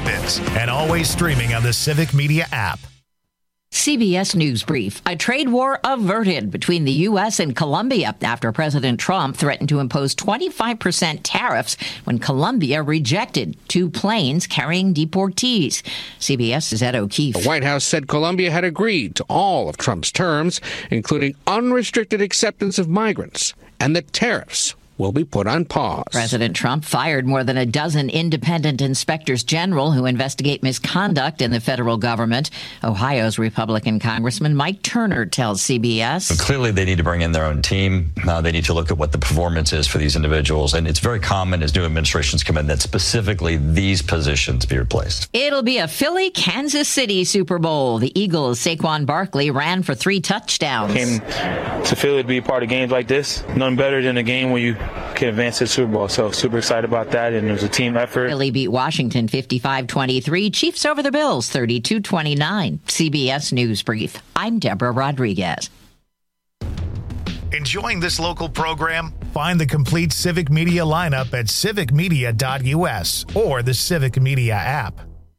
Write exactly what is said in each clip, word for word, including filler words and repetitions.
Rapids, and always streaming on the Civic Media app. C B S News Brief. A trade war averted between the U S and Colombia after President Trump threatened to impose twenty-five percent tariffs when Colombia rejected two planes carrying deportees. CBS's Ed O'Keefe. The White House said Colombia had agreed to all of Trump's terms, including unrestricted acceptance of migrants, and that tariffs will be put on pause. President Trump fired more than a dozen independent inspectors general who investigate misconduct in the federal government. Ohio's Republican Congressman Mike Turner tells C B S. But clearly, they need to bring in their own team. Uh, they need to look at what the performance is for these individuals. And it's very common as new administrations come in that specifically these positions be replaced. It'll be a Philly-Kansas City Super Bowl. The Eagles' Saquon Barkley ran for three touchdowns. Came to Philly to be a part of games like this. None better than a game where you can advance to the Super Bowl. So super excited about that, and it was a team effort. Philly beat Washington fifty-five twenty-three. Chiefs over the Bills thirty-two twenty-nine. C B S News Brief. I'm Deborah Rodriguez. Enjoying this local program? Find the complete Civic Media lineup at civic media dot u s or the Civic Media app.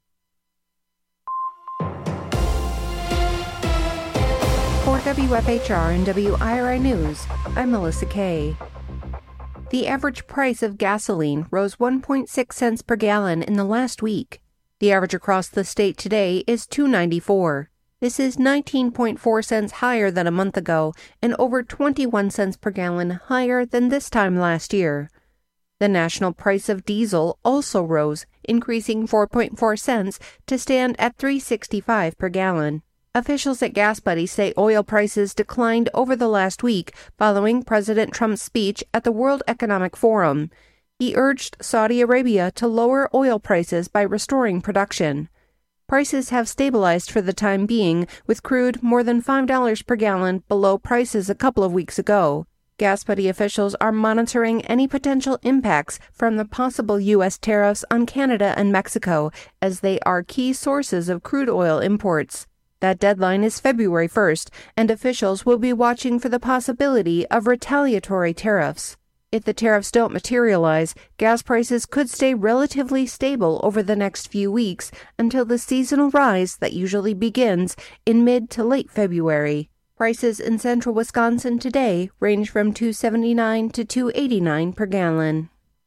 For W F H R and W I R I News, I'm Melissa Kay. The average price of gasoline rose one point six cents per gallon in the last week. The average across the state today is two dollars and ninety-four cents. This is nineteen point four cents higher than a month ago and over twenty-one cents per gallon higher than this time last year. The national price of diesel also rose, increasing four point four cents to stand at three dollars and sixty-five cents per gallon. Officials at GasBuddy say oil prices declined over the last week following President Trump's speech at the World Economic Forum. He urged Saudi Arabia to lower oil prices by restoring production. Prices have stabilized for the time being, with crude more than five dollars per gallon below prices a couple of weeks ago. GasBuddy officials are monitoring any potential impacts from the possible U S tariffs on Canada and Mexico, as they are key sources of crude oil imports. That deadline is February first, and officials will be watching for the possibility of retaliatory tariffs. If the tariffs don't materialize, gas prices could stay relatively stable over the next few weeks until the seasonal rise that usually begins in mid to late February. Prices in central Wisconsin today range from two dollars and seventy-nine cents to two dollars and eighty-nine cents per gallon.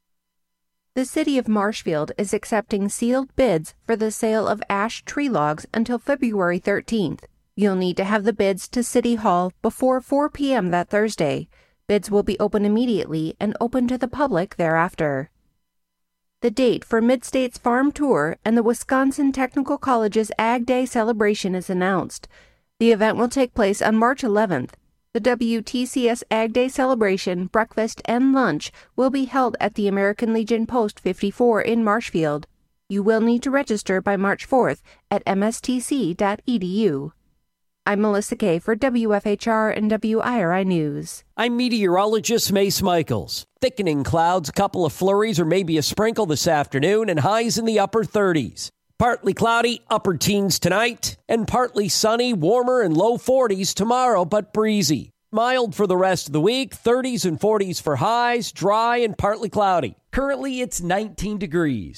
The city of Marshfield is accepting sealed bids for the sale of ash tree logs until February thirteenth. You'll need to have the bids to City Hall before four p.m. that Thursday. Bids will be open immediately and open to the public thereafter. The date for Mid-States Farm Tour and the Wisconsin Technical College's Ag Day celebration is announced. The event will take place on March eleventh. The W T C S Ag Day celebration, breakfast, and lunch will be held at the American Legion Post fifty-four in Marshfield. You will need to register by March fourth at m s t c dot e d u. I'm Melissa Kay for W F H R and W I R I News. I'm meteorologist Mace Michaels. Thickening clouds, a couple of flurries or maybe a sprinkle this afternoon, and highs in the upper thirties. Partly cloudy, upper teens tonight, and partly sunny, warmer and low forties tomorrow, but breezy. Mild for the rest of the week, thirties and forties for highs, dry and partly cloudy. Currently, it's nineteen degrees.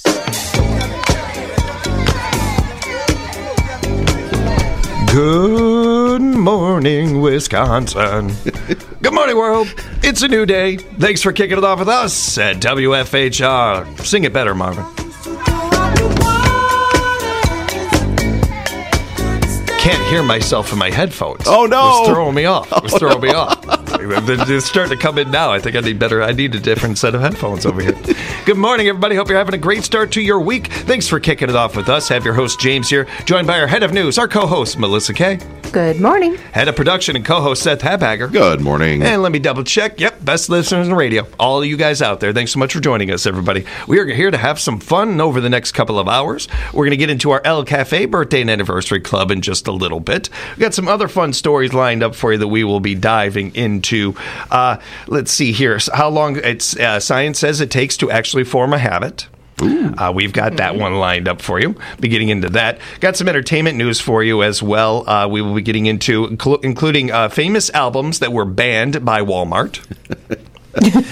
Good morning, Wisconsin. Good morning, world. It's a new day. Thanks for kicking it off with us at W F H R. Sing it better, Marvin. Can't hear myself in my headphones. Oh no! It's throwing me off. It's throwing me off. They're starting to come in now. I think I need better. I need a different set of headphones over here. Good morning, everybody. Hope you're having a great start to your week. Thanks for kicking it off with us. Have your host James here, joined by our head of news, our co-host Melissa Kay. Good morning. Head of production and co-host Seth Habhager. Good morning. And let me double check. Yep, best listeners in radio. All of you guys out there. Thanks so much for joining us, everybody. We are here to have some fun over the next couple of hours. We're going to get into our El Cafe Birthday and Anniversary Club in just a little bit. We've got some other fun stories lined up for you that we will be diving into. Uh, let's see here. How long it's uh, science says it takes to actually form a habit. Uh, we've got that one lined up for you. Be getting into that. Got some entertainment news for you as well. Uh, we will be getting into, inclu- including uh, famous albums that were banned by Walmart.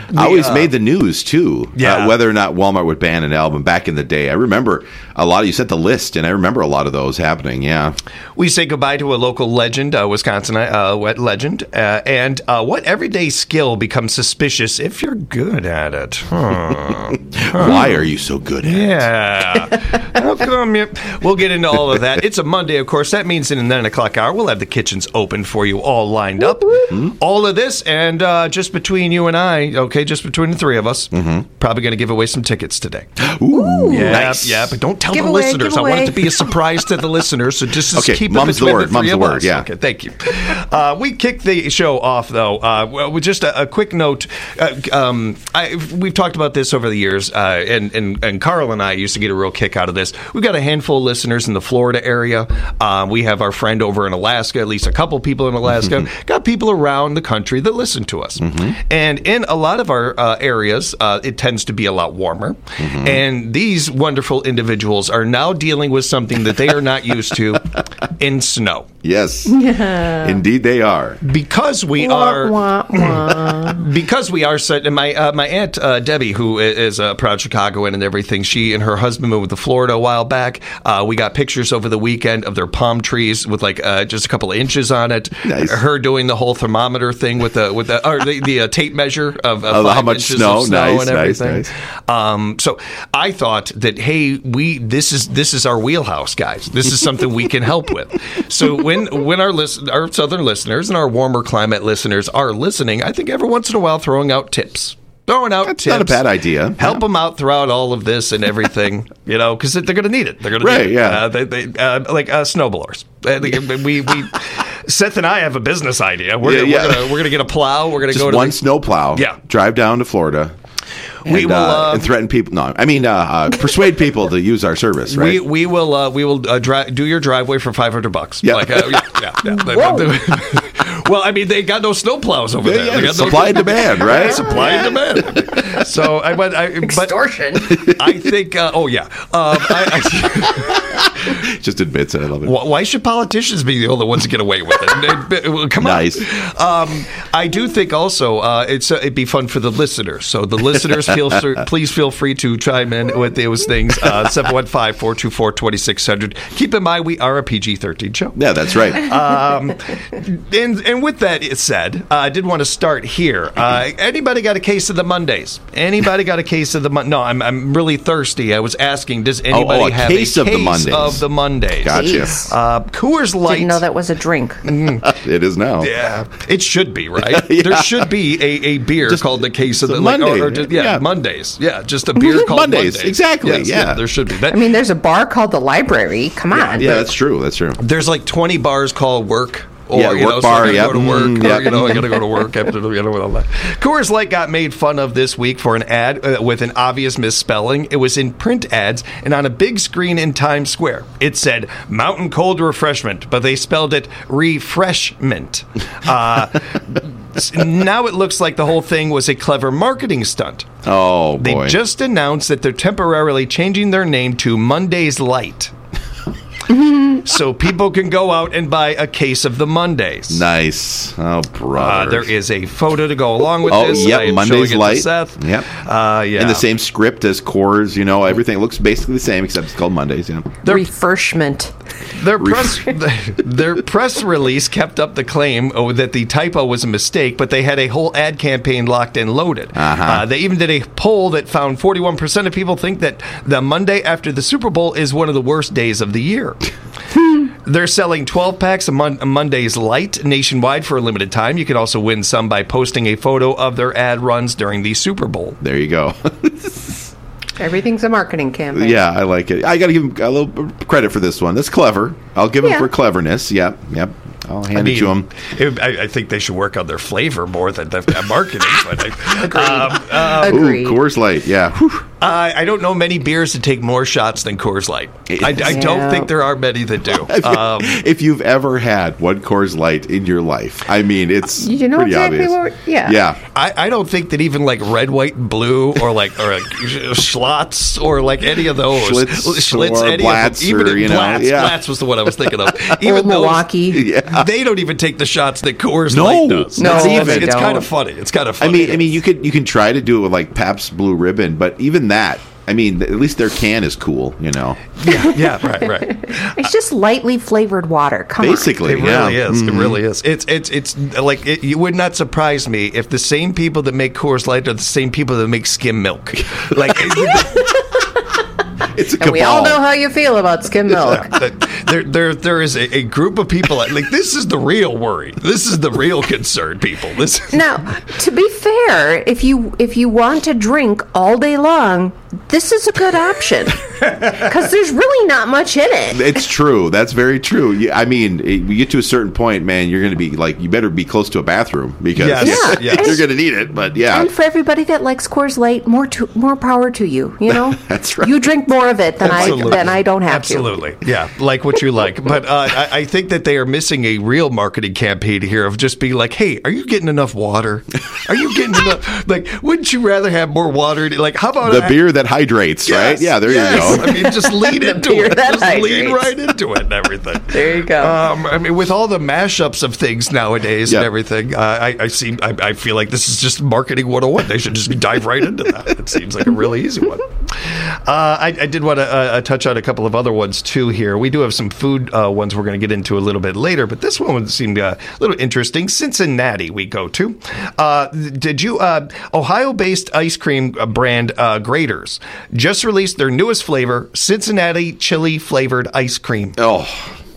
We, always uh, made the news, too, yeah. uh, whether or not Walmart would ban an album back in the day. I remember a lot of, you said the list, and I remember a lot of those happening, yeah. We say goodbye to a local legend, uh, Wisconsin uh, legend, uh, and uh, what everyday skill becomes suspicious if you're good at it? Huh. Why are you so good at yeah. it? Yeah. How come you? We'll get into all of that. It's a Monday, of course. That means in the nine o'clock hour, we'll have the kitchens open for you, all lined up. Mm-hmm. All of this, and uh, just between you and I, okay, just between the three of us, mm-hmm. probably going to give away some tickets today. Ooh, yeah, nice. Yeah, but don't tell give the away, listeners. I want it to be a surprise to the listeners, so just okay, keep mum's it between the word. the three Mum's of the word, us. yeah. Okay, thank you. Uh, we kicked the show off, though, uh, with just a, a quick note. Uh, um, I, we've talked about this over the years, uh, and, and, and Carl and I used to get a real kick out of this. We've got a handful of listeners in the Florida area. Uh, we have our friend over in Alaska, at least a couple people in Alaska. Mm-hmm. Got people around the country that listen to us. Mm-hmm. And in a lot of our uh, areas, uh, it tends to be a lot warmer. Mm-hmm. And these wonderful individuals are now dealing with something that they are not used to in snow. Yes. Yeah. Indeed they are. Because we wah, are wah, wah. because we are set, and my uh, my aunt uh, Debbie, who is a proud Chicagoan and everything, she and her husband moved to Florida a while back. Uh, we got pictures over the weekend of their palm trees with like uh, just a couple of inches on it. Nice. Her doing the whole thermometer thing with the with the or the, the uh, tape measure of, of oh, five how much inches snow, of snow nice, and everything. Nice, nice. Um, so I thought that hey, we this is this is our wheelhouse, guys. This is something we can help with. So when when our listen, our southern listeners and our warmer climate listeners are listening, I think every once in a while throwing out tips. Throwing out That's tips. not a bad idea. Help yeah. them out throughout all of this and everything, you know, because they're going to need it. They're going right, to need it. Yeah. Uh, they, they, uh, like uh, snowblowers. Uh, we, we, Seth and I have a business idea. We're, yeah, gonna, yeah. we're going to get a plow. We're going to go to one the, snow plow. Yeah. Drive down to Florida. And, we will uh, uh, and threaten people. No, I mean uh, uh, persuade people to use our service. Right? We we will uh, we will uh, dri- do your driveway for five hundred bucks. Yeah. Like, uh, yeah, yeah, yeah. Well, I mean, they got no snowplows over yeah, there. Yeah, they got supply no, and demand, right? Supply and demand. So I went. I, Extortion. But I think. Uh, oh yeah. Um, I, I, Just admits it. I love it. Why should politicians be the only ones to get away with it? Come nice. on. Um, I do think also uh, it's uh, it'd be fun for the listeners. So the listeners feel please feel free to chime in with those things. Uh, seven one five, four two four, two six zero zero. Keep in mind we are a P G thirteen show. Yeah, that's right. Um, and and with that said, uh, I did want to start here. Uh, anybody got a case of the Mondays? Anybody got a case of the Mon- No, I'm I'm really thirsty. I was asking, does anybody oh, oh, a have case a of case the Mondays? of the Mondays? Gotcha. Uh, Coors Light. Didn't know that was a drink. Mm. It is now. Yeah, it should be, right? Yeah. There should be a, a beer Just, called the case of the Monday. like, or, or just, yeah, yeah, Mondays. Yeah, just a beer called Mondays. Mondays. Exactly. Yes, yeah. yeah, there should be. That, I mean, there's a bar called the Library. Come on. Yeah, that's true. That's true. There's like twenty bars called Work. Or, yeah, you work know, bar, so I yep. gotta go to work. Mm, or, yep. you know, I gotta go to work. After, you know, all that. Coors Light got made fun of this week for an ad uh, with an obvious misspelling. It was in print ads and on a big screen in Times Square. It said Mountain Cold Refreshment, but they spelled it Refreshment. Uh, now it looks like the whole thing was a clever marketing stunt. Oh, boy. They just announced that they're temporarily changing their name to Monday's Light. So people can go out and buy a case of the Mondays. Nice. Oh, brother. Uh, there is a photo to go along with oh, this. Yep, I am Monday's showing it Light. to Seth. Yep. Uh, yeah. In the same script as Coors, you know, everything looks basically the same except it's called Mondays. Yeah. Their, Refreshment. Their press, their press release kept up the claim oh, that the typo was a mistake, but they had a whole ad campaign locked and loaded. Uh-huh. Uh, they even did a poll that found forty-one percent of people think that the Monday after the Super Bowl is one of the worst days of the year. They're selling twelve packs of Mon- Monday's Light nationwide for a limited time. You can also win some by posting a photo of their ad runs during the Super Bowl. There you go. Everything's a marketing campaign. Yeah, I like it. I got to give him a little credit for this one. That's clever. I'll give him Yeah. for cleverness. Yep, yep. I'll hand I mean, it to him. It, I, I think they should work on their flavor more than the, the marketing. But I, Agreed. um, uh, Agreed. Ooh, Coors Light. Yeah. Whew. Uh, I don't know many beers that take more shots than Coors Light. I, I Yeah. don't think there are many that do. Um, if you've ever had one Coors Light in your life, I mean, it's You know pretty exactly obvious. what- yeah. Yeah. I, I don't think that even like red, white, and blue, or like or like Schlotz, or like any of those Schlitz or any Blatz of them, even or, you know, Blatz, yeah. Blatz was the one I was thinking of. Even Old those, Milwaukee. Yeah. they don't even take the shots that Coors No. Light does. No, it's, they it's, it's don't. kind of funny. It's kind of I funny. mean, I mean, you could you can try to do it with like Pabst Blue Ribbon, but even that, I mean, at least their can is cool, you know. yeah, yeah, right, right. It's just lightly flavored water. Come Basically, It yeah. really is. Mhm. It really is. It's it's it's like it, you would not surprise me if the same people that make Coors Light are the same people that make skim milk. Like It's a on. And we cabal. all know how you feel about skim milk. there there there is a, a group of people like this is the real worry. This is the real concern, people. This is, Now, to be fair, if you if you want to drink all day long, this is a good option because there's really not much in it. It's true. That's very true. You- I mean, it- you get to a certain point, man, you're going to be like, you better be close to a bathroom because Yes. Yeah. you're Yes. going to need it. But yeah, And for everybody that likes Coors Light, more to, more power to you. You know, That's right. You drink more of it than I than I don't have Absolutely. Yeah, like what you like. But uh, I, I think that they are missing a real marketing campaign here of just being like, hey, are you getting enough water? Are you getting enough? Like, wouldn't you rather have more water? Like, how about the I- beer that hydrates, right? Yes, Yeah, there yes. you go. I mean, just lean The into beer it. that Just lean hydrates. right into it and everything. There you go. Um, I mean, with all the mashups of things nowadays Yeah. and everything, uh, I, I see. I, I feel like this is just marketing one oh one. They should just dive right into that. It seems like a really easy one. Uh, I, I did want to uh, touch on a couple of other ones too. Here, we do have some food uh, ones we're going to get into a little bit later, but this one seemed uh, a little interesting. Cincinnati, we go to. Uh, did you uh, Ohio-based ice cream brand uh, Graeter's just released their newest flavor, Cincinnati chili flavored ice cream. Oh,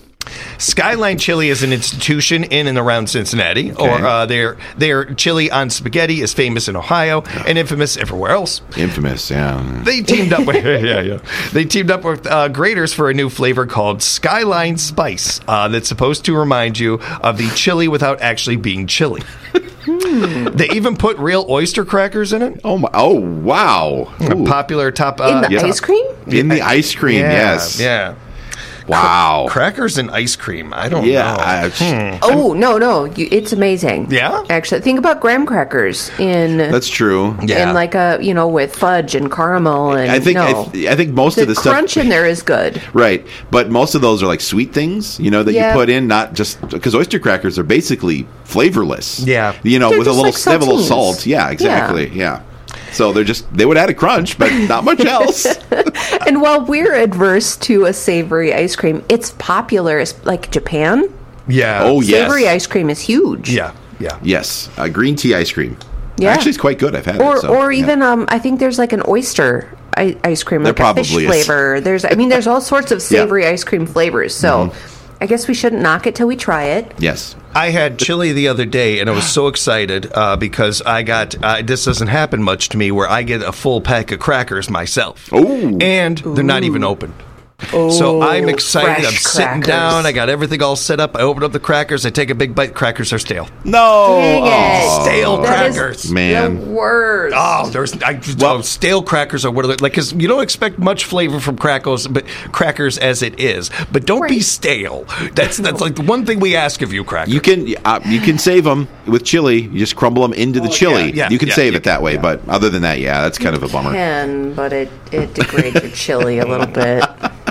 Skyline Chili is an institution in and around Cincinnati, or uh, their their chili on spaghetti is famous in Ohio and infamous everywhere else. infamous, yeah. They teamed up with yeah, yeah. They teamed up with uh, Graeter's for a new flavor called Skyline Spice uh, that's supposed to remind you of the chili without actually being chili. They even put real oyster crackers in it. Oh, my, oh wow. A Ooh. popular top In uh, the top- ice cream? In the ice cream, Yeah, yes. yeah. Wow. Crackers and ice cream. I don't yeah. know. I- Oh no, no, you, it's amazing. Yeah? actually, think about graham crackers in That's true. Yeah. in like a you know with fudge and caramel and I think no. I, th- I think most the of the crunch stuff in there is good. right, but most of those are like sweet things, you know, that Yeah. you put in, not just because oyster crackers are basically flavorless. Yeah. you know, They're with a just little like they have a little saltines. salt. Yeah, exactly. Yeah. So they're just they would add a crunch, but not much else. And while we're adverse to a savory ice cream, it's popular. It's like Japan. Yeah. Oh yes, Savory ice cream is huge. Yeah. Yeah. yes, uh, green tea ice cream. Yeah. Actually, it's quite good. I've had Or it. So, or yeah. even um, I think there's like an oyster I- ice cream, There like a fish probably is. flavor. There's I mean there's all sorts of Yeah. Mm-hmm. savory ice cream flavors. So I guess we shouldn't knock it till we try it. yes. I had chili the other day, and I was so excited uh, because I got uh, this doesn't happen much to me, where I get a full pack of crackers myself, Ooh. and they're not even opened. So I'm excited. fresh I'm sitting crackers. down. I got everything all set up. I open up the crackers. I take a big bite. Crackers are stale. No. Dang it. Stale That is crackers. Man. The worst. Oh, there's I, oh, stale crackers are what are they, like because you don't expect much flavor from crackers, but crackers as it is. But don't be Right. stale. That's that's like the one thing we ask of you, crackers. You can uh, you can save them with chili. You just crumble them into the chili. Oh, yeah, yeah, you can yeah, save you it that way, but other than that, yeah, that's kind of a bummer. Can, but it, it degrades your chili a little bit.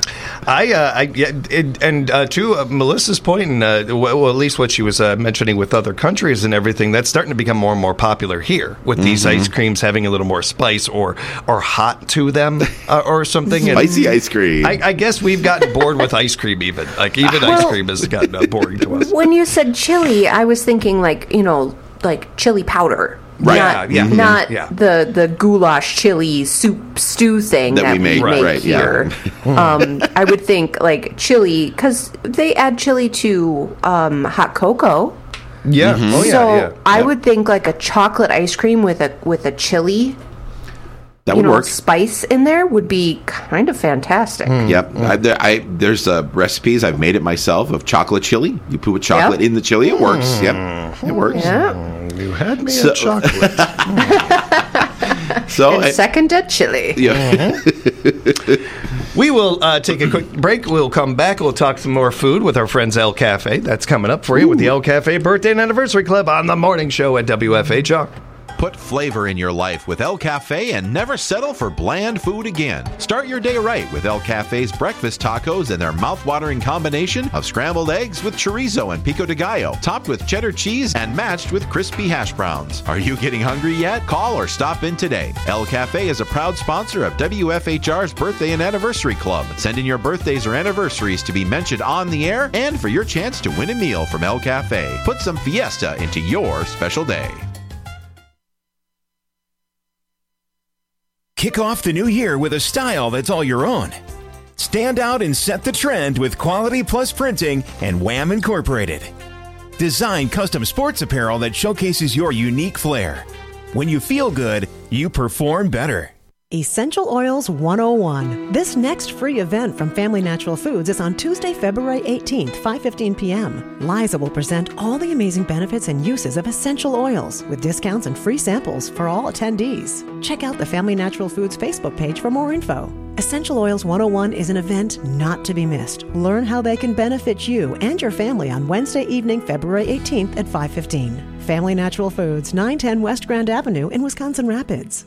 I, uh, I yeah, it, and uh, to uh, Melissa's point, and uh, well, at least what she was uh, mentioning with other countries and everything, that's starting to become more and more popular here with these Mm-hmm. ice creams having a little more spice or or hot to them uh, or something. And Spicy ice cream. I, I guess we've gotten bored with ice cream. Even like even ice cream has gotten uh, boring to us. When you said chili, I was thinking like, you know, like chili powder. Right. Not, Yeah, yeah. not Mhm. Yeah. the, the goulash chili soup stew thing That that, we make, make right, yeah. here. um, I would think like chili, because they add chili to um, hot cocoa. Yeah. Oh yeah. so yeah. I Yep. would think like a chocolate ice cream with a with a chili, that you would know, work. spice in there would be kind of fantastic. Yep. I, there, I, there's uh, recipes. I've made it myself of chocolate chili. You put chocolate Yep. in the chili. It works. Yep. It works. Yeah. You had me So- at chocolate. So and I- second at chili. Yeah. We will uh, take a quick break. We'll come back. We'll talk some more food with our friends El Cafe. That's coming up for you with the El Cafe Birthday and Anniversary Club on the morning show at W F H R. Put flavor in your life with El Cafe and never settle for bland food again. Start your day right with El Cafe's breakfast tacos and their mouth-watering combination of scrambled eggs with chorizo and pico de gallo, topped with cheddar cheese and matched with crispy hash browns. Are you getting hungry yet? Call or stop in today. El Cafe is a proud sponsor of W F H R's Birthday and Anniversary Club. Send in your birthdays or anniversaries to be mentioned on the air and for your chance to win a meal from El Cafe. Put some fiesta into your special day. Kick off the new year with a style that's all your own. Stand out and set the trend with Quality Plus Printing and Wham Incorporated. Design custom sports apparel that showcases your unique flair. When you feel good, you perform better. Essential Oils one oh one. This next free event from Family Natural Foods is on Tuesday, February eighteenth, five fifteen p.m. Liza will present all the amazing benefits and uses of essential oils with discounts and free samples for all attendees. Check out the Family Natural Foods Facebook page for more info. Essential Oils one oh one is an event not to be missed. Learn how they can benefit you and your family on Wednesday evening, February eighteenth at five fifteen. Family Natural Foods, nine ten West Grand Avenue in Wisconsin Rapids.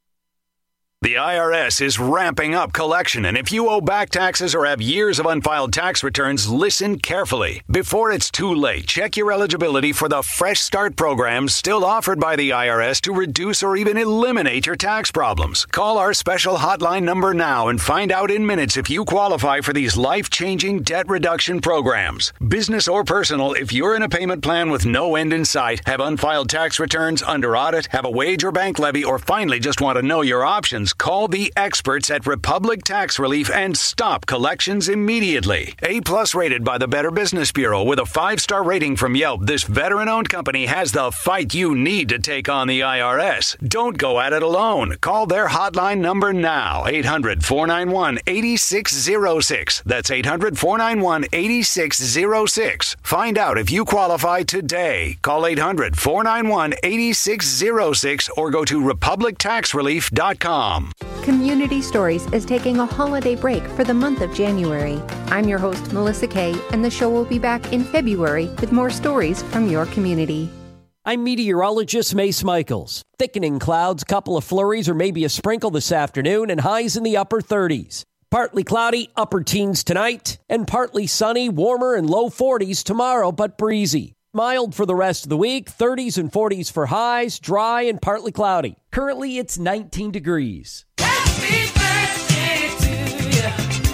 The I R S is ramping up collection, and if you owe back taxes or have years of unfiled tax returns, listen carefully. Before it's too late, check your eligibility for the Fresh Start program still offered by the I R S to reduce or even eliminate your tax problems. Call our special hotline number now and find out in minutes if you qualify for these life-changing debt reduction programs. Business or personal, if you're in a payment plan with no end in sight, have unfiled tax returns, under audit, have a wage or bank levy, or finally just want to know your options, call the experts at Republic Tax Relief and stop collections immediately. A-plus rated by the Better Business Bureau with a five-star rating from Yelp, this veteran-owned company has the fight you need to take on the I R S. Don't go at it alone. Call their hotline number now, eight hundred, four nine one, eight six zero six. That's eight hundred, four nine one, eight six zero six. Find out if you qualify today. Call eight hundred, four nine one, eight six zero six or go to republic tax relief dot com. Community Stories is taking a holiday break for the month of January. I'm your host, Melissa Kay, and the show will be back in February with more stories from your community. I'm meteorologist Mace Michaels. Thickening clouds, couple of flurries or maybe a sprinkle this afternoon, and highs in the upper thirties. Partly cloudy, upper teens tonight, and partly sunny, warmer and low forties tomorrow, but breezy. Mild for the rest of the week, thirties and forties for highs, dry and partly cloudy. Currently, it's nineteen degrees. Happy birthday to you.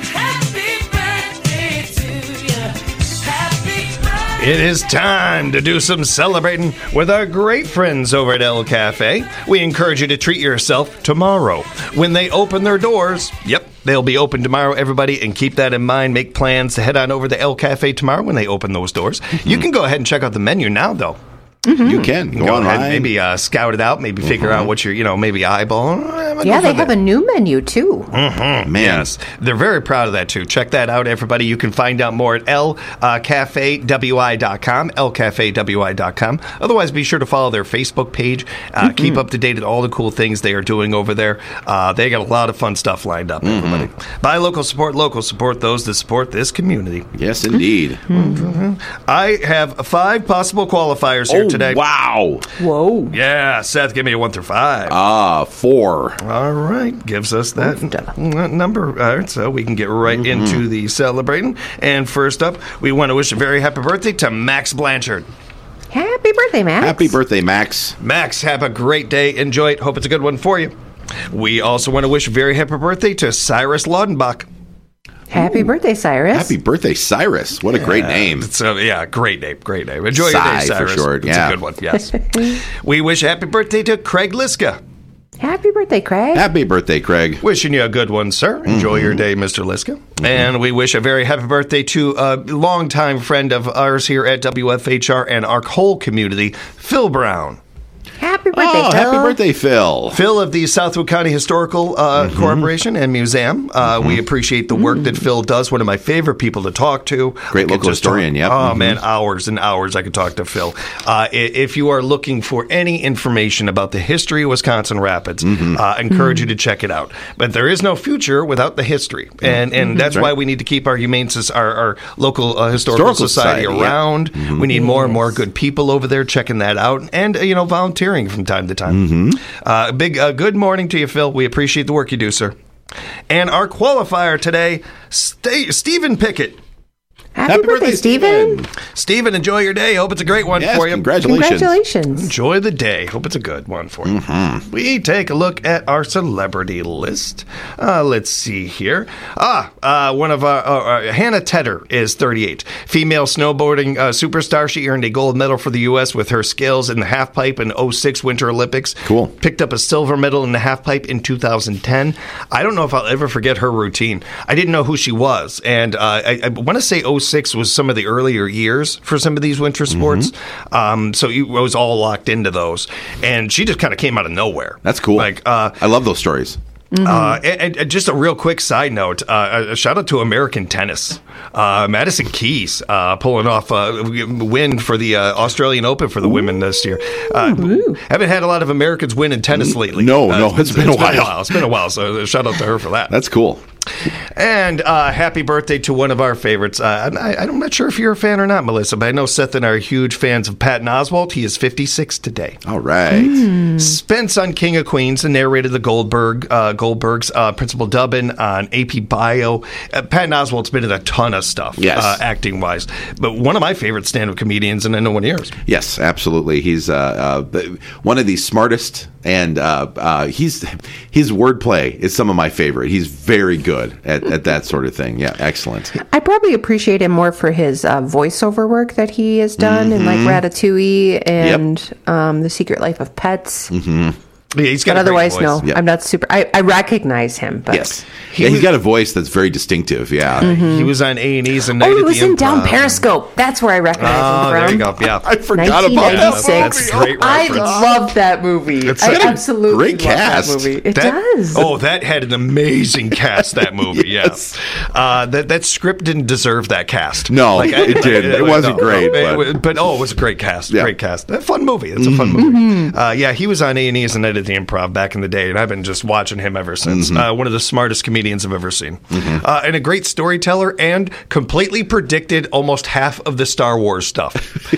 Happy birthday to you. Happy birthday. It is time to do some celebrating with our great friends over at El Cafe. We encourage you to treat yourself tomorrow when they open their doors. Yep, they'll be open tomorrow, everybody, and keep that in mind. Make plans to head on over to El Cafe tomorrow when they open those doors. Mm-hmm. You can go ahead and check out the menu now, though. Mm-hmm. You can go, go ahead, maybe uh, scout it out, maybe figure mm-hmm. out what you're, you know, maybe eyeball. Yeah, they have that. a new menu too. Mm-hmm. Man, yes, they're very proud of that too. Check that out, everybody. You can find out more at el cafe w i dot com, el cafe w i dot com. Otherwise, be sure to follow their Facebook page. Uh, mm-hmm. Keep up to date with all the cool things they are doing over there. Uh, they got a lot of fun stuff lined up. Mm-hmm. Everybody, buy local, support local, support those that support this community. Yes, indeed. Mm-hmm. I have five possible qualifiers here oh, today. Wow. Whoa. Yeah, Seth, give me a one through five. Ah, uh, four. All right. Gives us that n- number. All right, so we can get right mm-hmm. into the celebrating. And first up, we want to wish a very happy birthday to Max Blanchard. Happy birthday, Max. Happy birthday, Max. Max, have a great day. Enjoy it. Hope it's a good one for you. We also want to wish a very happy birthday to Cyrus Laudenbach. Happy birthday, Cyrus. Happy birthday, Cyrus. What a yeah, great name. So, yeah, great name. Great name. Enjoy Cy, your day, Cyrus. For short. It's yeah. a good one, yes. We wish a happy birthday to Craig Liska. Happy birthday, Craig. Happy birthday, Craig. Wishing you a good one, sir. Enjoy mm-hmm. your day, Mister Liska. Mm-hmm. And we wish a very happy birthday to a longtime friend of ours here at W F H R and our whole community, Phil Brown. Happy birthday, Oh, Phil. happy birthday, Phil. Phil of the Southwood County Historical uh, Mm-hmm. Corporation and Museum. Uh, We appreciate the work that Phil does. One of my favorite people to talk to. Great I could local just talk- historian, yep. Oh, Mhm. man, hours and hours I could talk to Phil. Uh, i- if you are looking for any information about the history of Wisconsin Rapids, Mm-hmm. uh, I encourage you to check it out. But there is no future without the history. And and that's That's why right. we need to keep our humane, soc- our, our local uh, historical, Historical society, Society, yeah. around. We need more and more good people over there checking that out and, uh, you know, volunteering from time to time. Mm-hmm. Uh, big uh, good morning to you, Phil. We appreciate the work you do, sir. And our qualifier today, St- Stephen Pickett. Happy, Happy birthday, Stephen. Stephen, enjoy your day. Hope it's a great one Yes, for you. congratulations. Congratulations. Enjoy the day. Hope it's a good one for you. Mm-hmm. We take a look at our celebrity list. Uh, let's see here. Ah, uh, one of our, uh, uh, Hannah Tedder is thirty-eight. Female snowboarding uh, superstar. She earned a gold medal for the U S with her skills in the halfpipe in oh six Winter Olympics. Cool. Picked up a silver medal in the halfpipe in two thousand ten. I don't know if I'll ever forget her routine. I didn't know who she was. And uh, I, I want to say oh six was some of the earlier years for some of these winter sports. Mm-hmm. Um, so it was all locked into those. And she just kind of came out of nowhere. That's cool. Like, uh, I love those stories. Mm-hmm. Uh, and, and just a real quick side note, uh, a shout out to American tennis. Uh, Madison Keys uh, pulling off a win for the uh, Australian Open for the Ooh. women this year. Uh, haven't had a lot of Americans win in tennis lately. No, uh, no, it's, it's been, it's a while. been a while. It's been a while, so shout out to her for that. That's cool. And uh, happy birthday to one of our favorites. Uh, I, I'm not sure if you're a fan or not, Melissa, but I know Seth and I are huge fans of Patton Oswalt. He is fifty-six today. All right. Mm. Spence on King of Queens and narrated the Goldberg, uh, Goldberg's uh, Principal Dubbin on A P Bio. Uh, Patton Oswalt's been in a ton of stuff, yes. uh, acting-wise. But one of my favorite stand-up comedians, and I know one of yours. Yes, absolutely. He's uh, uh, one of the smartest, and uh, uh, he's his wordplay is some of my favorite. He's very good at, at that sort of thing. Yeah, excellent. I probably appreciate him more for his uh, voiceover work that he has done mm-hmm. in like Ratatouille and yep. um, The Secret Life of Pets. Mm-hmm. Yeah, he's got but a otherwise, great voice. no, Yep. I'm not super. I, I recognize him. But yes, he yeah, was, he's got a voice that's very distinctive. Yeah, mm-hmm. he was on A and E's and Night oh, he at was the in Improv. Down Periscope. That's where I recognize oh, him from. there you go. Yeah, I forgot about that movie. That's a great I reference. love that movie. It's I a absolutely great love cast. that movie. It that, does. Oh, that had an amazing cast. That movie. yes. Yeah. Uh, that that script didn't deserve that cast. No, like, it didn't. It wasn't no, great, no, but. It, but oh, it was a great cast. Yeah. Great cast. A fun movie. It's a fun mm-hmm. movie. Uh, yeah, he was on A and E's and Night at the Improv back in the day, and I've been just watching him ever since. Mm-hmm. Uh, one of the smartest comedians I've ever seen, mm-hmm. uh, and a great storyteller, and completely predicted almost half of the Star Wars stuff.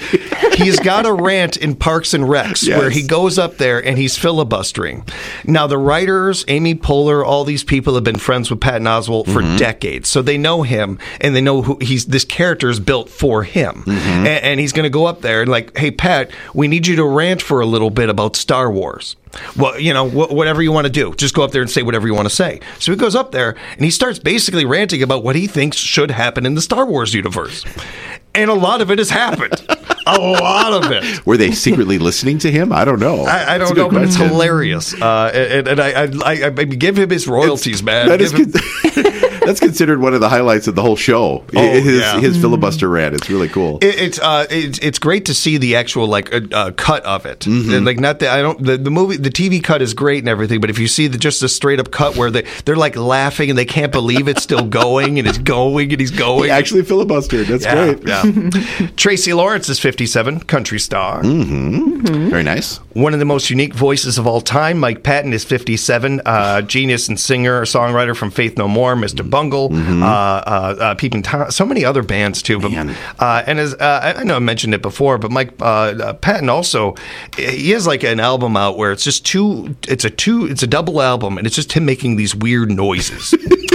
He's got a rant in Parks and Recs yes. where he goes up there and he's filibustering. Now, the writers, Amy Poehler, all these people have been friends with Patton Oswalt for mm-hmm. decades, so they know him and they know who he's. This character is built for him, mm-hmm. and, and he's going to go up there and like, "Hey, Pat, we need you to rant for a little bit about Star Wars." Well, you know, wh- whatever you want to do, just go up there and say whatever you want to say. So he goes up there and he starts basically ranting about what he thinks should happen in the Star Wars universe. And a lot of it has happened. A lot of it. Were they secretly listening to him? I don't know. I, I don't know, but it's hilarious. Uh, and and I, I, I give him his royalties, it's, man. That give is him- That's considered one of the highlights of the whole show. Oh, his yeah. his filibuster rant. It's really cool. It, it's uh, it's it's great to see the actual like uh, uh, cut of it. Mm-hmm. And, like not the I don't the, the movie the T V cut is great and everything, but if you see the just a straight up cut where they they're like laughing and they can't believe it's still going and it's going and he's going. He actually filibustered. That's yeah, great. Yeah. Tracy Lawrence is fifty-seven, country star. Mm-hmm. Mm-hmm. Very nice. One of the most unique voices of all time. Mike Patton is fifty-seven, uh, genius and singer, songwriter from Faith No More, Mister Bungle. Mm-hmm. Uh, uh, uh, Peeping Tom, so many other bands too. But uh, and as uh, I know I mentioned it before, but Mike uh, uh, Patton also he has like an album out where it's just two. It's a two. It's a double album, and it's just him making these weird noises.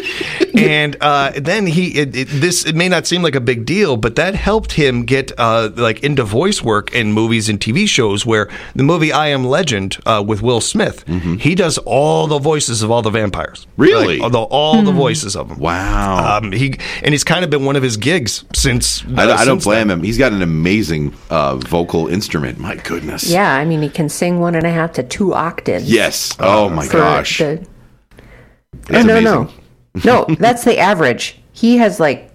And uh, then he, it, it, this it may not seem like a big deal, but that helped him get uh, like into voice work in movies and T V shows. Where the movie I Am Legend uh, with Will Smith, mm-hmm. he does all the voices of all the vampires. Really, like, all, all mm. the voices of them. Wow. Um, he and he's kind of been one of his gigs since. Uh, I, I don't since blame then. him. He's got an amazing uh, vocal instrument. My goodness. Yeah, I mean, he can sing one and a half to two octaves. Yes. Oh my gosh. The, That's oh, no, amazing. no. No, that's the average. He has like,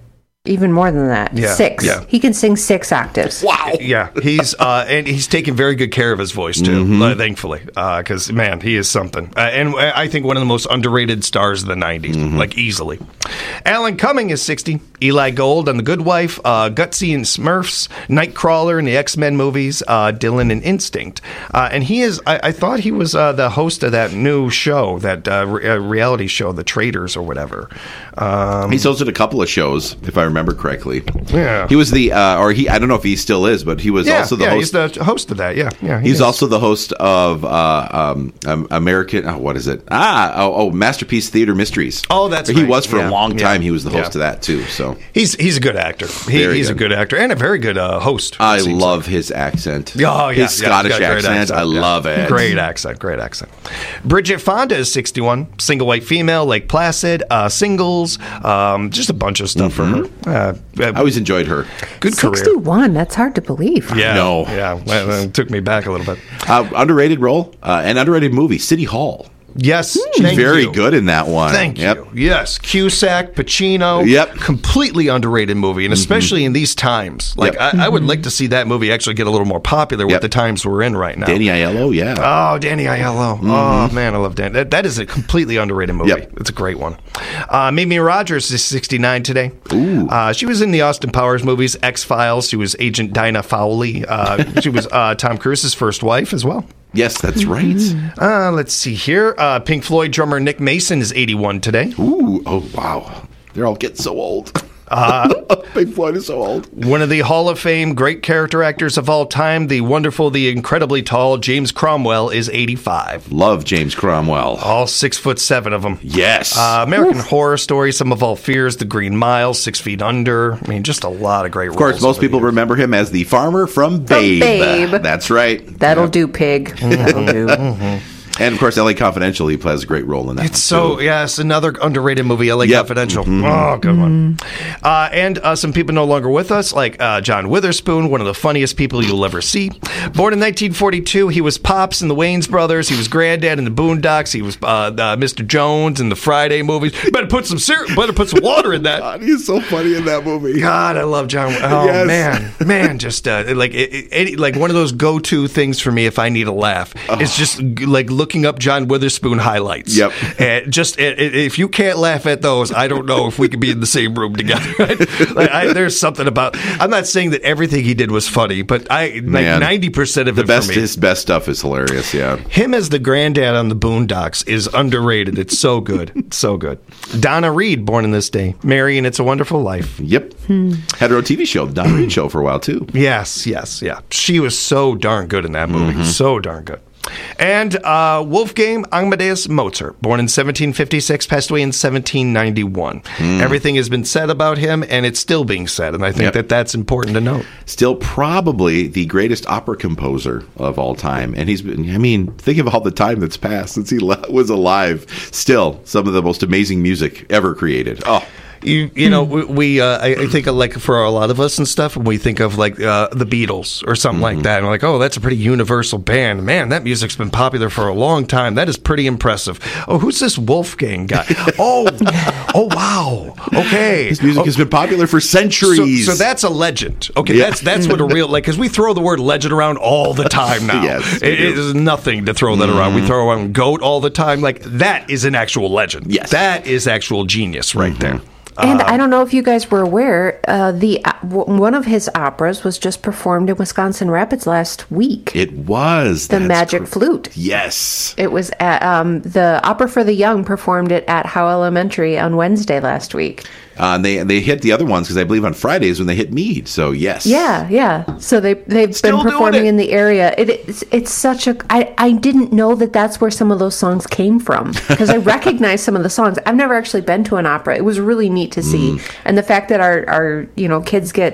even more than that. Yeah, Six. yeah. He can sing six octaves. Wow. Yeah, he's uh, and he's taking very good care of his voice too. Mm-hmm. Uh, thankfully, because man, he is something. Uh, and I think one of the most underrated stars of the nineties, Mm-hmm. like easily. Alan Cumming is sixty. Eli Gold on The Good Wife, uh, Gutsy and Smurfs, Nightcrawler in the X-Men movies, uh, Dylan and Instinct. Uh, and he is, I, I thought he was uh, the host of that new show, that uh, re- uh, reality show, The Traitors or whatever. Um, He's hosted a couple of shows, if I remember correctly. Yeah. He was the, uh, or he, I don't know if he still is, but he was yeah, also the yeah, host. he's the host of that, yeah. yeah he He's is. also the host of uh, um, um, American, oh, what is it? Ah, oh, oh, Masterpiece Theater Mysteries. Oh, that's He right. was for Yeah, a long time. yeah, He was the host yeah. of that, too. So He's he's a good actor. He, Very he's good. a good actor and a very good uh, host. I it seems love his accent. Oh, yeah. His yeah, Scottish he's got a great accent. I yeah. love it. Great accent. Great accent. Bridget Fonda is sixty-one. Single white female, Lake Placid, uh, singles, um, just a bunch of stuff Mm-hmm. for her. Uh, I always enjoyed her. Good career. sixty-one. That's hard to believe. Yeah. No. Yeah. Well, it took me back a little bit. Uh, underrated role, uh, an underrated movie, City Hall. Yes. She's thank very you. good in that one. Thank Yep. you. Yes, Cusack, Pacino. Yep. Completely underrated movie, and especially in these times. Like, Yep. I, I would like to see that movie actually get a little more popular Yep. with the times we're in right now. Danny Aiello, yeah. Oh, Danny Aiello. Oh, man, I love Dan. That, that is a completely underrated movie. Yep. It's a great one. Uh, Mimi Rogers is sixty-nine today. Ooh. Uh, she was in the Austin Powers movies, X-Files. She was Agent Dinah Fowley. Uh, she was uh, Tom Cruise's first wife as well. Yes, that's right. Uh, let's see here. Uh, Pink Floyd drummer Nick Mason is eighty-one today. Ooh, oh, wow. They're all getting so old. Uh, Pink Floyd is so old. One of the Hall of Fame great character actors of all time, the wonderful, the incredibly tall James Cromwell is eighty-five. Love James Cromwell. All six foot seven of them. Yes. Uh, American Horror Story, Some of All Fears, The Green Mile, Six Feet Under. I mean, just a lot of great roles. Of course, most people remember him as the farmer from Babe. Babe. That's right. That'll do, pig. That'll do. And, of course, L A Confidential, he plays a great role in that. It's one, so, too. yes, another underrated movie, L A Yep. Confidential. Mhm. Oh, good one. Uh, and uh, some people no longer with us, like uh, John Witherspoon, one of the funniest people you'll ever see. Born in nineteen forty-two, he was Pops in the Wayans Brothers. He was Granddad in the Boondocks. He was uh, uh, Mister Jones in the Friday movies. Better put some syrup, better put some water in that. God, he's so funny in that movie. God, I love John. Oh Yes. man, man, just uh, like it, it, any, like one of those go-to things for me if I need a laugh. It's just g- like looking up John Witherspoon highlights. Yep. And just i- i- if you can't laugh at those, I don't know if we could be in the same room together. Right? Like, I, there's something about. I'm not saying that everything he did was funny, but I like Man. ninety percent of The it best, for me. his best stuff is hilarious, yeah. Him as the granddad on the Boondocks is underrated. It's so good. It's so good. Donna Reed, born in this day. Mary and It's a Wonderful Life. Yep. Had her own T V show, Don Reed Show, for a while, too. Yes, yes, yeah. She was so darn good in that movie. So darn good. And uh, Wolfgang Amadeus Mozart, born in seventeen fifty-six, passed away in seventeen ninety-one. Everything has been said about him, and it's still being said, and I think Yep. that that's important to note. Still probably the greatest opera composer of all time. And he's been, I mean, think of all the time that's passed since he le- was alive. Still, some of the most amazing music ever created. Oh, You you know we, we uh, I, I think of like for a lot of us and stuff when we think of like uh, the Beatles or something like that and we're like, oh, that's a pretty universal band, man, that music's been popular for a long time, that is pretty impressive. Oh, who's this Wolfgang guy? oh oh wow, okay, his music oh, has been popular for centuries. so, so that's a legend. Okay, Yeah. that's that's what a real like because we throw the word legend around all the time now. Yes, we it, it do. is nothing to throw that around. We throw around goat all the time. Like that is an actual legend. Yes. that is actual genius right there. And I don't know if you guys were aware, uh, the uh, w- one of his operas was just performed in Wisconsin Rapids last week. It was. The That's Magic cr- Flute. Yes. It was at, um, the Opera for the Young performed it at Howe Elementary on Wednesday last week. Uh, and they and they hit the other ones because I believe on Fridays when they hit Mead. So yes. Yeah, yeah. So they they've Still been doing performing it. in the area. It, it's it's such a I I didn't know that that's where some of those songs came from because I recognize some of the songs. I've never actually been to an opera. It was really neat to see, and the fact that our our you know kids get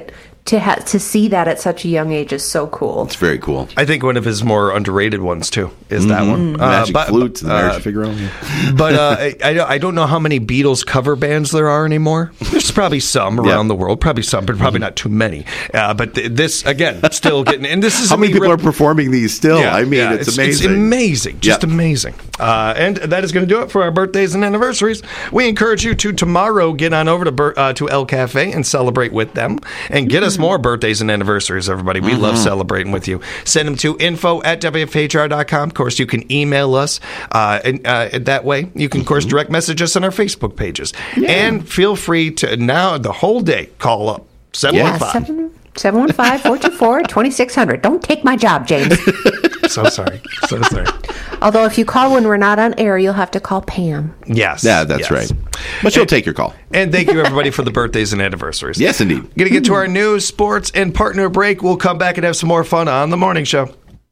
to ha- to see that at such a young age is so cool. It's very cool. I think one of his more underrated ones too is that Mhm. one. Magic but, Flute, the Marriage uh, of Figaro. but uh, I, I I don't know how many Beatles cover bands there are anymore. There's probably some around Yeah. the world, probably some, but probably not too many. Uh, but th- this again, still getting, and this is How many I mean, people re- are performing these still? Yeah, I mean, yeah, it's, amazing. It's amazing. Just Yeah. amazing. Uh, and that is going to do it for our birthdays and anniversaries. We encourage you to tomorrow get on over to Bir- uh, to El Cafe and celebrate with them and get us more birthdays and anniversaries, everybody. We love Mhm. celebrating with you. Send them to info at W F H R dot com. Of course, you can email us uh, and, uh, that way. You can, of course, direct message us on our Facebook pages. And feel free to now, the whole day, call up seven one five. seven one five, four two four, two six zero zero. Don't take my job, James. So sorry. So sorry. Although if you call when we're not on air, you'll have to call Pam. Yes. Yeah, that's yes. right. But she'll take your call. And thank you, everybody, for the birthdays and anniversaries. Yes, indeed. Going to get to our news, sports, and partner break. We'll come back and have some more fun on The Morning Show.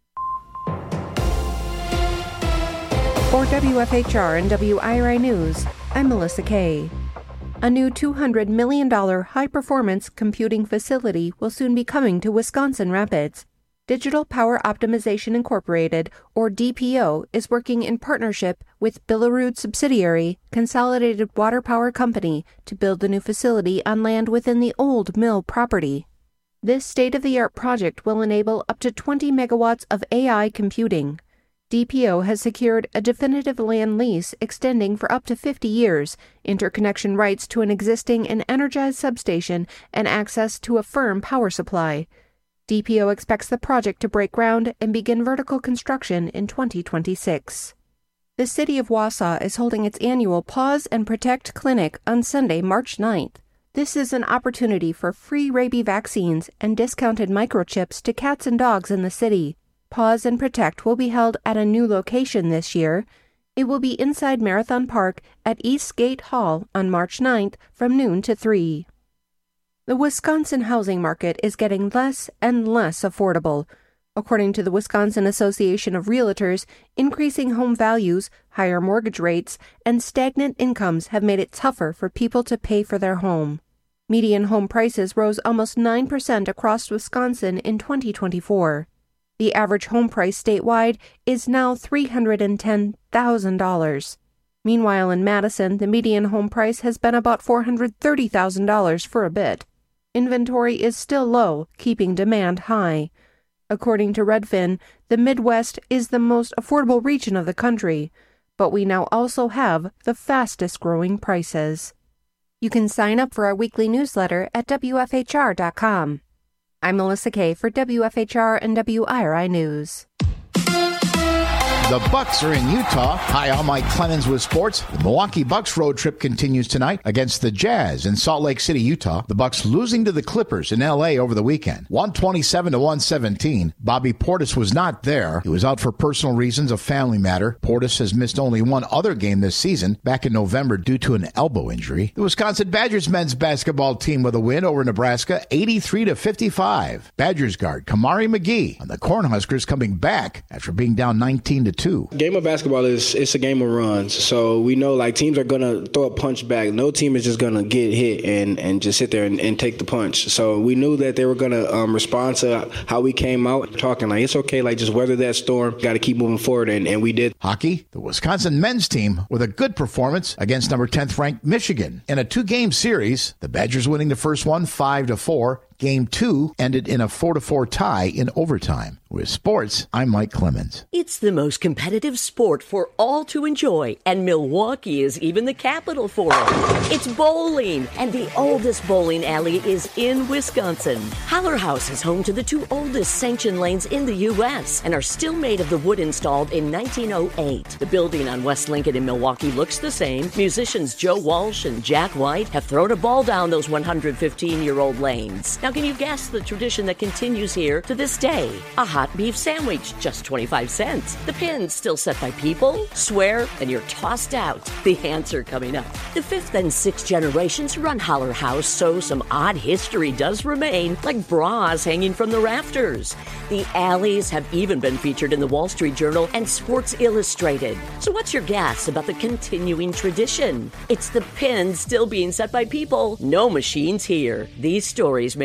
For W F H R and W I R I News, I'm Melissa Kay. A new two hundred million dollars high-performance computing facility will soon be coming to Wisconsin Rapids. Digital Power Optimization Incorporated, or D P O, is working in partnership with Billerud subsidiary, Consolidated Water Power Company, to build the new facility on land within the old mill property. This state-of-the-art project will enable up to twenty megawatts of A I computing. D P O has secured a definitive land lease extending for up to fifty years, interconnection rights to an existing and energized substation, and access to a firm power supply. D P O expects the project to break ground and begin vertical construction in twenty twenty-six. The city of Wausau is holding its annual Pause and Protect Clinic on Sunday, March ninth. This is an opportunity for free rabies vaccines and discounted microchips to cats and dogs in the city. Pause and Protect will be held at a new location this year. It will be inside Marathon Park at Eastgate Hall on March ninth from noon to three. The Wisconsin housing market is getting less and less affordable. According to the Wisconsin Association of Realtors, increasing home values, higher mortgage rates, and stagnant incomes have made it tougher for people to pay for their home. Median home prices rose almost nine percent across Wisconsin in twenty twenty-four. The average home price statewide is now three hundred ten thousand dollars. Meanwhile, in Madison, the median home price has been about four hundred thirty thousand dollars for a bit. Inventory is still low, keeping demand high. According to Redfin, the Midwest is the most affordable region of the country, but we now also have the fastest growing prices. You can sign up for our weekly newsletter at W F H R dot com. I'm Melissa Kay for W F H R and W I R I News. The Bucks are in Utah. Hi, I'm Mike Clemens with sports. The Milwaukee Bucks road trip continues tonight against the Jazz in Salt Lake City, Utah. The Bucks losing to the Clippers in L A over the weekend, one twenty-seven to one seventeen. Bobby Portis was not there. He was out for personal reasons, a family matter. Portis has missed only one other game this season, back in November due to an elbow injury. The Wisconsin Badgers men's basketball team with a win over Nebraska, eighty-three to fifty-five. Badgers guard Kamari McGee on the Cornhuskers coming back after being down nineteen to two. Game of basketball is it's a game of runs. So we know like teams are gonna throw a punch back. No team is just gonna get hit and, and just sit there and, and take the punch. So we knew that they were gonna um, respond to how we came out talking like it's okay, like just weather that storm. Got to keep moving forward, and, and we did. Hockey, the Wisconsin men's team with a good performance against number tenth ranked Michigan in a two-game series. The Badgers winning the first one five to four. Game two ended in a four to four tie in overtime. With sports, I'm Mike Clemens. It's the most competitive sport for all to enjoy, and Milwaukee is even the capital for it. It's bowling, and the oldest bowling alley is in Wisconsin. Holler House is home to the two oldest sanctioned lanes in the U S and are still made of the wood installed in nineteen oh eight. The building on West Lincoln in Milwaukee looks the same. Musicians Joe Walsh and Jack White have thrown a ball down those one hundred fifteen-year-old lanes. Now, can you guess the tradition that continues here to this day? A hot beef sandwich, just twenty-five cents. The pins still set by people. Swear, and you're tossed out. The answer coming up. The fifth and sixth generations run Holler House, so some odd history does remain, like bras hanging from the rafters. The alleys have even been featured in the Wall Street Journal and Sports Illustrated. So what's your guess about the continuing tradition? It's the pins still being set by people. No machines here. These stories make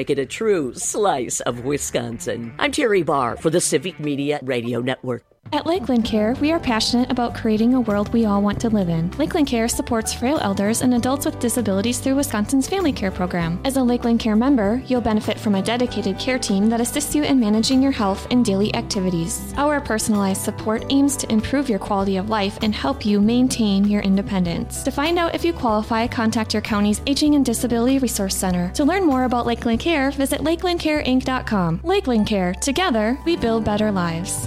make it a true slice of Wisconsin. I'm Terry Barr for the Civic Media Radio Network. At Lakeland Care, we are passionate about creating a world we all want to live in. Lakeland Care supports frail elders and adults with disabilities through Wisconsin's Family Care program. As a Lakeland Care member, you'll benefit from a dedicated care team that assists you in managing your health and daily activities. Our personalized support aims to improve your quality of life and help you maintain your independence. To find out if you qualify, contact your county's Aging and Disability Resource Center. To learn more about Lakeland Care, visit lakeland care inc dot com. Lakeland Care. Together, we build better lives.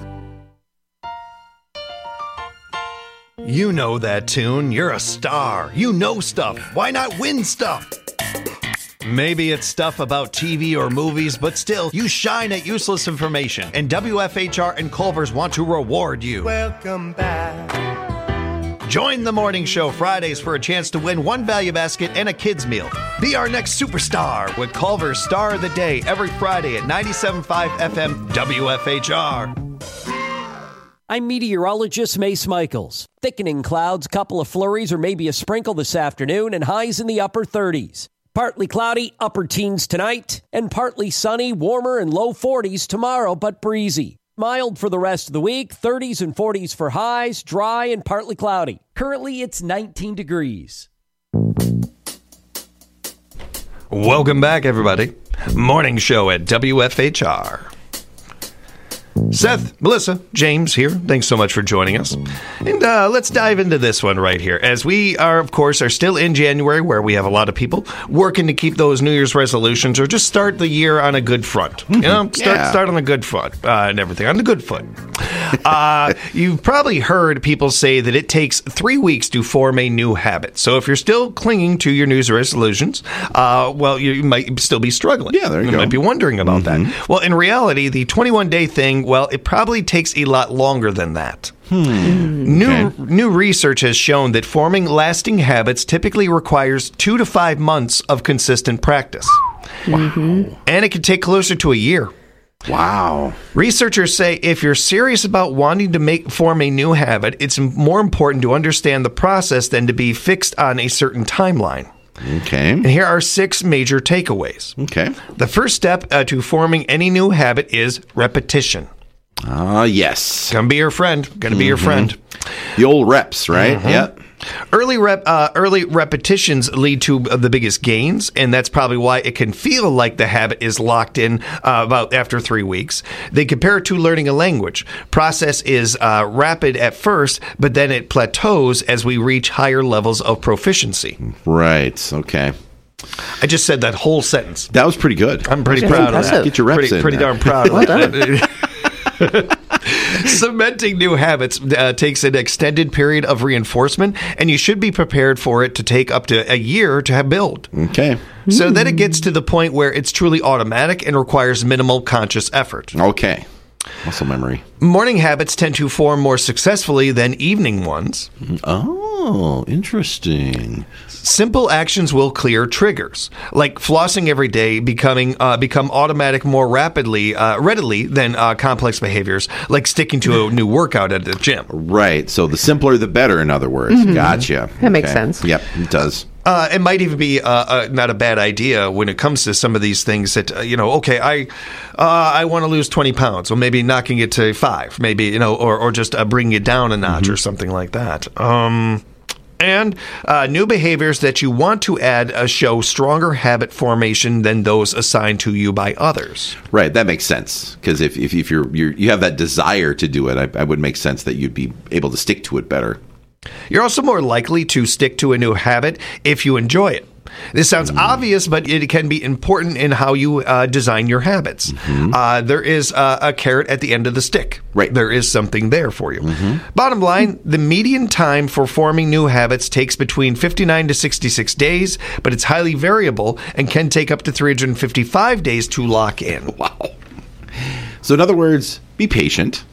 You know that tune. You're a star. You know stuff. Why not win stuff? Maybe it's stuff about T V or movies, but still, you shine at useless information. And W F H R and Culver's want to reward you. Welcome back. Join the morning show Fridays for a chance to win one value basket and a kid's meal. Be our next superstar with Culver's Star of the Day every Friday at ninety-seven point five F M W F H R. I'm meteorologist Mace Michaels. Thickening clouds, couple of flurries or maybe a sprinkle this afternoon, and highs in the upper thirties. Partly cloudy, upper teens tonight, and partly sunny, warmer and low forties tomorrow, but breezy. Mild for the rest of the week, thirties and forties for highs, dry and partly cloudy. Currently, it's nineteen degrees. Welcome back, everybody. Morning show at W F H R. Seth, Melissa, James here. Thanks so much for joining us. And uh, let's dive into this one right here. As we are, of course, are still in January, where we have a lot of people working to keep those New Year's resolutions or just start the year on a good front. You know, start Yeah. start on a good foot uh, and everything, on the good foot. Uh, you've probably heard people say that it takes three weeks to form a new habit. So if you're still clinging to your New Year's resolutions, uh, well, you might still be struggling. Yeah, there you, you might be wondering about that. Well, in reality, the twenty-one day thing, well, it probably takes a lot longer than that. Hmm. New okay. new research has shown that forming lasting habits typically requires two to five months of consistent practice. Wow. And it can take closer to a year. Wow. Researchers say if you're serious about wanting to make form a new habit, it's more important to understand the process than to be fixed on a certain timeline. Okay. And here are six major takeaways. Okay. The first step uh, to forming any new habit is repetition. Ah, uh, yes. Gonna be your friend. Gonna mm-hmm. be your friend. The old reps, right? Mm-hmm. Yep. Early rep, uh, early repetitions lead to the biggest gains, and that's probably why it can feel like the habit is locked in uh, about after three weeks. They compare it to learning a language. Process is uh, rapid at first, but then it plateaus as we reach higher levels of proficiency. Right. Okay. I just said that whole sentence. That was pretty good. I'm pretty That's proud impressive. of that. Get your reps pretty, in Pretty there. darn proud of Well that. Cementing new habits uh, takes an extended period of reinforcement, and you should be prepared for it to take up to a year to have build. Okay. So then it gets to the point where it's truly automatic and requires minimal conscious effort. Okay. Muscle memory. Morning habits tend to form more successfully than evening ones. Oh, interesting. Simple actions will clear triggers, like flossing every day becoming uh, become automatic more rapidly, uh, readily than uh, complex behaviors, like sticking to a new workout at the gym. Right. So the simpler, the better, in other words. Mhm. Gotcha. That makes sense. Yep, it does. Uh, it might even be uh, uh, not a bad idea when it comes to some of these things that, uh, you know, okay, I uh, I want to lose twenty pounds. Well, maybe knocking it to five, maybe, you know, or, or just uh, bringing it down a notch Mm-hmm. or something like that. Um, and uh, new behaviors that you want to add uh, show stronger habit formation than those assigned to you by others. Right. That makes sense. Because if, if, if you're, you're, you have that desire to do it, I, I would make sense that you'd be able to stick to it better. You're also more likely to stick to a new habit if you enjoy it. This sounds mm. obvious, but it can be important in how you uh, design your habits. Mm-hmm. Uh, there is uh, a carrot at the end of the stick. Right. There is something there for you. Mm-hmm. Bottom line, the median time for forming new habits takes between fifty-nine to sixty-six days, but it's highly variable and can take up to three hundred fifty-five days to lock in. Wow. So in other words, be patient.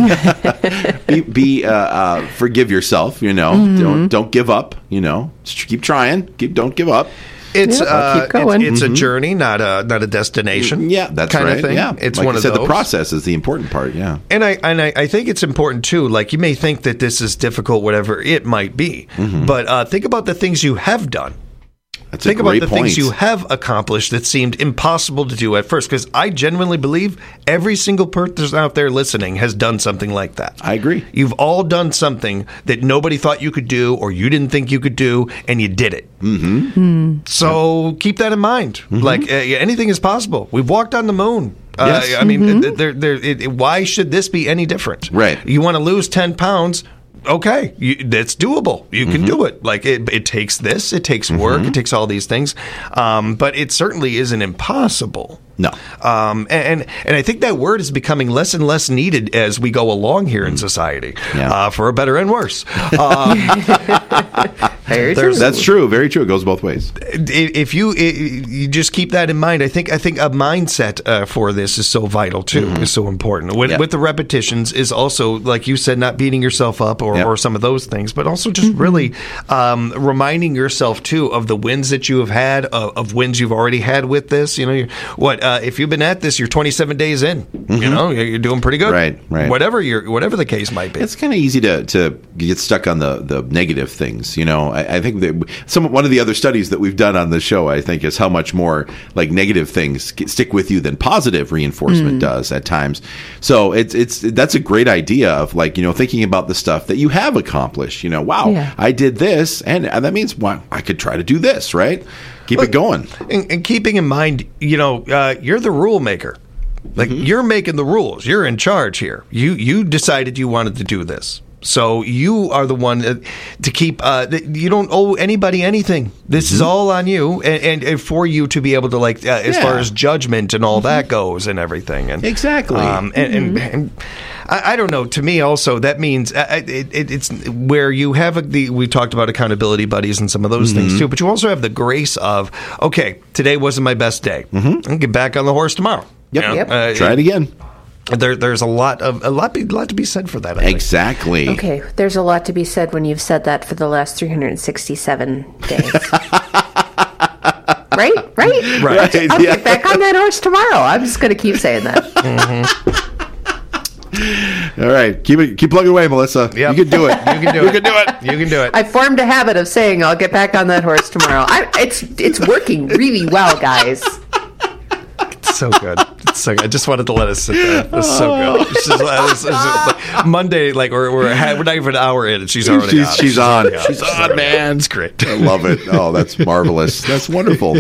be, be uh, uh, forgive yourself. You know, mm-hmm. don't don't give up. You know, just keep trying. Keep don't give up. It's Yep. uh, Keep going. it's, it's Mhm. a journey, not a not a destination. Yeah, that's kind right. of thing. Yeah, It's like one you of said, those. the process is the important part. Yeah. And I and I, I think it's important too. Like you may think that this is difficult, whatever it might be, Mhm. but uh, think about the things you have done. That's Think about the point. things you have accomplished that seemed impossible to do at first, because I genuinely believe every single person out there listening has done something like that. I agree. You've all done something that nobody thought you could do or you didn't think you could do, and you did it. Mm-hmm. Mm. So keep that in mind. Mm-hmm. Like, uh, anything is possible. We've walked on the moon. Yes. Uh, I mean, Mm-hmm. there, there, it, it, why should this be any different? Right. You want to lose ten pounds? Okay, you, that's doable. You can Mm-hmm. do it. Like it, it takes this, it takes work, Mm-hmm. it takes all these things, um, but it certainly isn't impossible. No, um, and and I think that word is becoming less and less needed as we go along here in society, yeah. uh, for better and worse. Um, Very true. That's true. Very true. It goes both ways. If you you just keep that in mind, I think I think a mindset uh, for this is so vital too. Mm-hmm. Is so important. With, yep. with the repetitions is also, like you said, not beating yourself up or, yep. or some of those things, but also just mm-hmm. really um, reminding yourself too of the wins that you have had, of, of wins you've already had with this. You know, you're, what uh, if you've been at this, you're twenty-seven days in. Mm-hmm. You know, you're doing pretty good. Right, right. Whatever your whatever the case might be. It's kind of easy to, to get stuck on the, the negative things. You know, I, I think that some one of the other studies that we've done on the show, I think, is how much more like negative things stick with you than positive reinforcement mm. does at times. So it's it's that's a great idea of like, you know, thinking about the stuff that you have accomplished. You know, wow, yeah. I did this, and, and that means well, I could try to do this, right? Keep but, it going. And, and keeping in mind, you know, uh, you're the rule maker. Like mm-hmm. you're making the rules. You're in charge here. You you decided you wanted to do this. So you are the one to keep. Uh, you don't owe anybody anything. This mm-hmm. is all on you, and, and, and for you to be able to like, uh, as yeah. far as judgment and all mm-hmm. that goes, and everything. And exactly. Um, and, mm-hmm. and, and I, I don't know. To me, also that means uh, it, it, it's where you have a, the. We talked about accountability buddies and some of those mm-hmm. things too, but you also have the grace of okay, today wasn't my best day. Mm-hmm. I'll get back on the horse tomorrow. Yep. You know, yep. Uh, Try it again. There, there's a lot of a lot, be, lot to be said for that. I exactly. Think. Okay, there's a lot to be said when you've said that for the last three hundred sixty-seven days. right, right, right. right I'll yeah. get back on that horse tomorrow. I'm just going to keep saying that. Mm-hmm. All right, keep it, keep plugging away, Melissa. Yep. You can do it. You can do it. You can do it. You can do it. I formed a habit of saying I'll get back on that horse tomorrow. I, it's it's working really well, guys. It's so good. It's so good. I just wanted to let us sit there. It's so good. It's just, it's, it's like Monday, like we're we're, we're not even an hour in, and she's already she's, on. She's, she's on. on. She's on, man. It's great. I love it. Oh, that's marvelous. That's wonderful.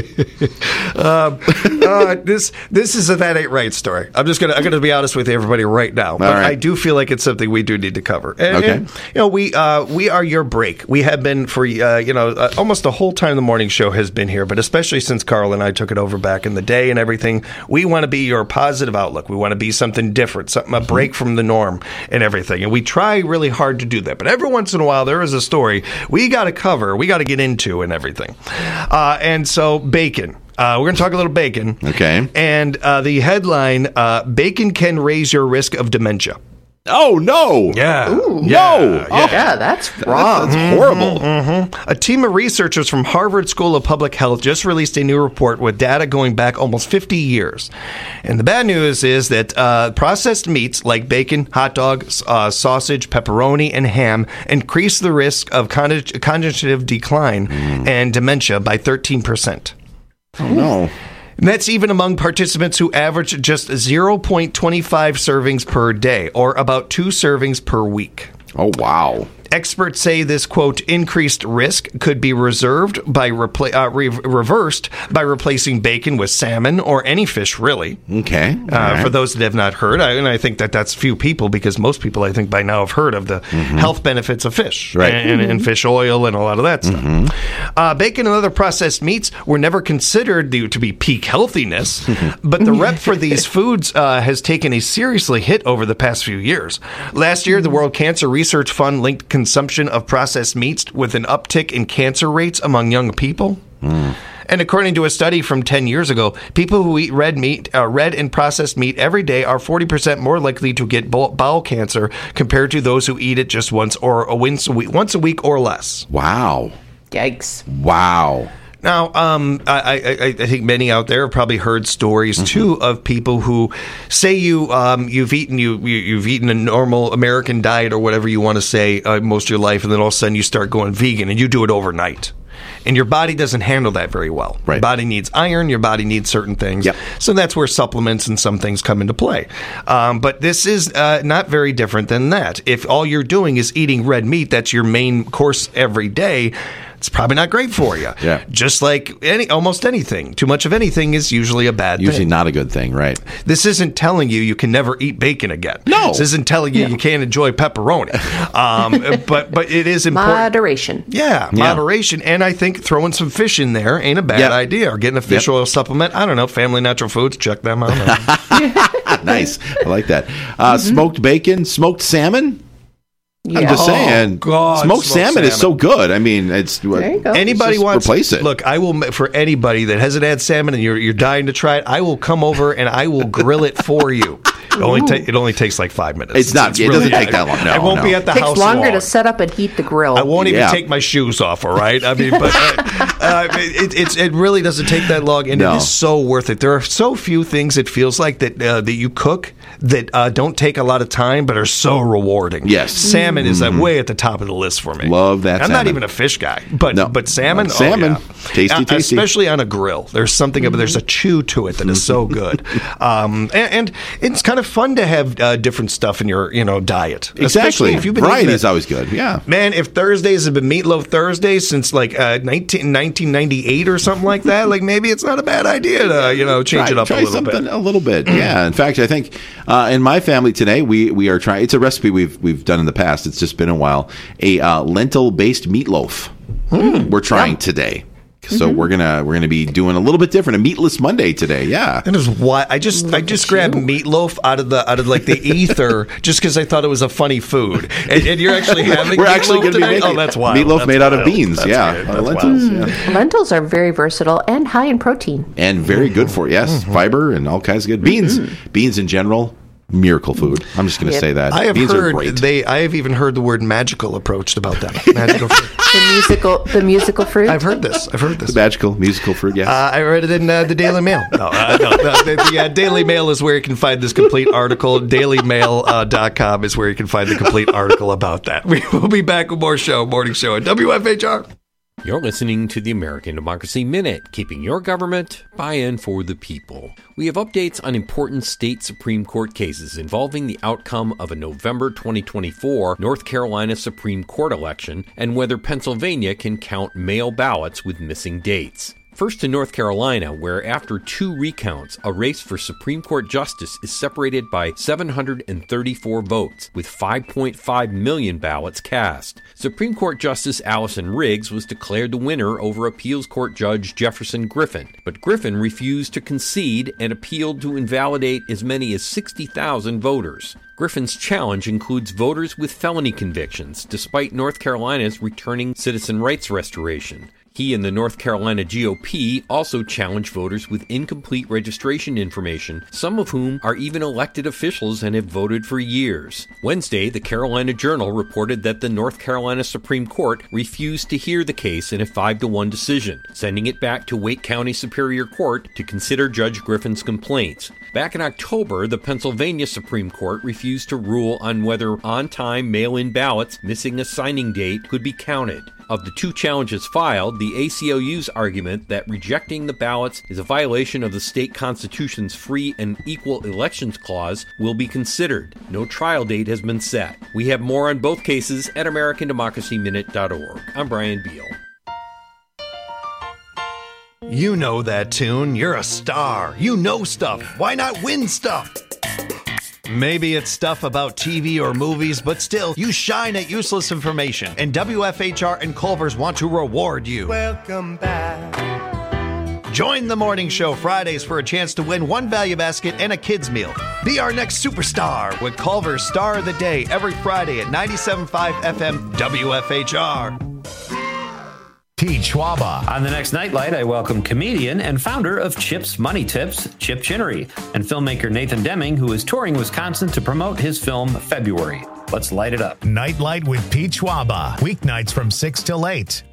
Um, uh, this this is a that ain't right story. I'm just gonna I'm gonna be honest with everybody right now. But right. I do feel like it's something we do need to cover. And, okay. And, you know, we uh, we are your break. We have been for uh, you know uh, almost the whole time the morning show has been here, but especially since Carl and I took it over back in the day and everything. We want to be your positive outlook. We want to be something different, something a break from the norm and everything. And we try really hard to do that. But every once in a while, there is a story we got to cover, we got to get into and everything. Uh, and so, bacon. Uh, we're going to talk a little bacon. Okay. And uh, the headline, uh, Bacon Can Raise Your Risk of Dementia. Oh, no. Yeah. Ooh. Yeah. No. Yeah. Oh, yeah, that's wrong. That's, that's horrible. Mm-hmm, mm-hmm. A team of researchers from Harvard School of Public Health just released a new report with data going back almost fifty years. And the bad news is that uh, processed meats like bacon, hot dog, uh, sausage, pepperoni, and ham increase the risk of con- cognitive decline mm. and dementia by thirteen percent. Oh, no. And that's even among participants who average just zero point two five servings per day, or about two servings per week. Oh, wow. Experts say this, quote, increased risk could be reserved by repla- uh, re- reversed by replacing bacon with salmon or any fish, really. Okay. Uh, right. For those that have not heard, I, and I think that that's few people, because most people, I think, by now have heard of the mm-hmm. health benefits of fish right. and, mm-hmm. and fish oil and a lot of that stuff. Mm-hmm. Uh, bacon and other processed meats were never considered to be peak healthiness, but the rep for these foods uh, has taken a seriously hit over the past few years. Last year, the World Cancer Research Fund linked consumption of processed meats with an uptick in cancer rates among young people. Mm. And according to a study from ten years ago, people who eat red meat, uh, red and processed meat every day are forty percent more likely to get bowel cancer compared to those who eat it just once or a once a week, once a week or less. Wow. Yikes. Wow. Now, um, I, I, I think many out there have probably heard stories mm-hmm. too of people who say you um, you've eaten you, you you've eaten a normal American diet or whatever you want to say uh, most of your life, and then all of a sudden you start going vegan and you do it overnight. and your body doesn't handle that very well. Right. Your body needs iron. Your body needs certain things. Yep. So that's where supplements and some things come into play. Um, but this is uh, not very different than that. If all you're doing is eating red meat, that's your main course every day, it's probably not great for you. Yeah. Just like any almost anything. Too much of anything is usually a bad Usually thing. not a good thing, right? This isn't telling you you can never eat bacon again. No. This isn't telling you Yeah. you can't enjoy pepperoni. Um, but but it is important. Moderation. Yeah, Yeah. moderation. And I think throwing some fish in there ain't a bad Yep. idea. Or getting a fish Yep. oil supplement. I don't know. Family Natural Foods. Check them out. Nice. I like that. Uh, Mm-hmm. Smoked bacon, smoked salmon. I'm Yeah. just saying, Oh, God, smoked, smoked salmon, is salmon. so good. I mean, it's There you go. Anybody just wants replace it. Look, I will for anybody that hasn't had salmon and you're you're dying to try it. I will come over and I will grill it for you. It only ta- it only takes like five minutes. It's not- it doesn't take that long. No, I won't no. be at the Takes house longer long. to set up and heat the grill. I won't even Yeah. take my shoes off. All right. I mean, but uh, uh, it, it's it really doesn't take that long, and No. it is so worth it. There are so few things it feels like that uh, that you cook that uh, don't take a lot of time, but are so rewarding. Yes. salmon is uh, Mhm. way at the top of the list for me. Love that I'm not salmon. even a fish guy, but No. but salmon, Like salmon. oh, yeah. Tasty, Uh, tasty. especially on a grill. There's something about there's a chew to it that is so good, um, and, and it's kind of fun to have uh, different stuff in your you know diet. Especially Exactly. if you've been Variety eating is it. always good. Yeah. Man, if Thursdays have been Meatloaf Thursdays since like uh, nineteen, nineteen ninety-eight or something like that, like maybe it's not a bad idea to you know change try, it up try a little something bit. a little bit. Yeah. In fact, I think uh, in my family today we we are trying. It's a recipe we've we've done in the past. It's just been a while. A uh, lentil based meatloaf. Mm. We're trying today. So we're gonna we're gonna be doing a little bit different. A meatless Monday today. Yeah. That is why I just I just grabbed meatloaf out of the out of like the ether just because I thought it was a funny food. And, and you're actually having We're meatloaf actually going to be today? making Oh, that's wild. meatloaf That's made out of wild. beans. That's yeah, weird. uh, That's lentils. wild. Yeah. Lentils are very versatile and high in protein. And very good for you. Yes, fiber and all kinds of good beans. Beans in general, miracle food. I'm just going to Yep. say that. I have Beans are heard great. they. I have even heard the word magical approached about them. Magical fruit. The musical, the musical fruit. I've heard this. I've heard The this. magical musical fruit. Yes. Uh, I read it in uh, the Daily Mail. No, uh, no, no the, the uh, Daily Mail is where you can find this complete article. daily mail dot com is where you can find the complete article about that. We will be back with more show, morning show at W F H R. You're listening to the American Democracy Minute, keeping your government buy-in for the people. We have updates on important state Supreme Court cases involving the outcome of a November twenty twenty-four North Carolina Supreme Court election and whether Pennsylvania can count mail ballots with missing dates. First to North Carolina, where after two recounts, a race for Supreme Court justice is separated by seven hundred thirty-four votes, with five point five million ballots cast. Supreme Court Justice Allison Riggs was declared the winner over Appeals Court Judge Jefferson Griffin, but Griffin refused to concede and appealed to invalidate as many as sixty thousand voters. Griffin's challenge includes voters with felony convictions, despite North Carolina's returning citizen rights restoration. He and the North Carolina G O P also challenged voters with incomplete registration information, some of whom are even elected officials and have voted for years. Wednesday, the Carolina Journal reported that the North Carolina Supreme Court refused to hear the case in a five to one decision, sending it back to Wake County Superior Court to consider Judge Griffin's complaints. Back in October, the Pennsylvania Supreme Court refused to rule on whether on-time mail-in ballots missing a signing date could be counted. Of the two challenges filed, the A C L U's argument that rejecting the ballots is a violation of the state constitution's free and equal elections clause will be considered. No trial date has been set. We have more on both cases at American Democracy Minute dot org. I'm Brian Beal. You know that tune. You're a star. You know stuff. Why not win stuff? Maybe it's stuff about T V or movies, but still, you shine at useless information. And W F H R and Culver's want to reward you. Welcome back. Join the morning show Fridays for a chance to win one value basket and a kid's meal. Be our next superstar with Culver's Star of the Day every Friday at ninety-seven point five F M W F H R. T. Schwaba. On the next Nightlight, I welcome comedian and founder of Chip's Money Tips, Chip Chinnery, and filmmaker Nathan Deming, who is touring Wisconsin to promote his film February. Let's light it up. Nightlight with Pete Schwaba. Weeknights from six till eight.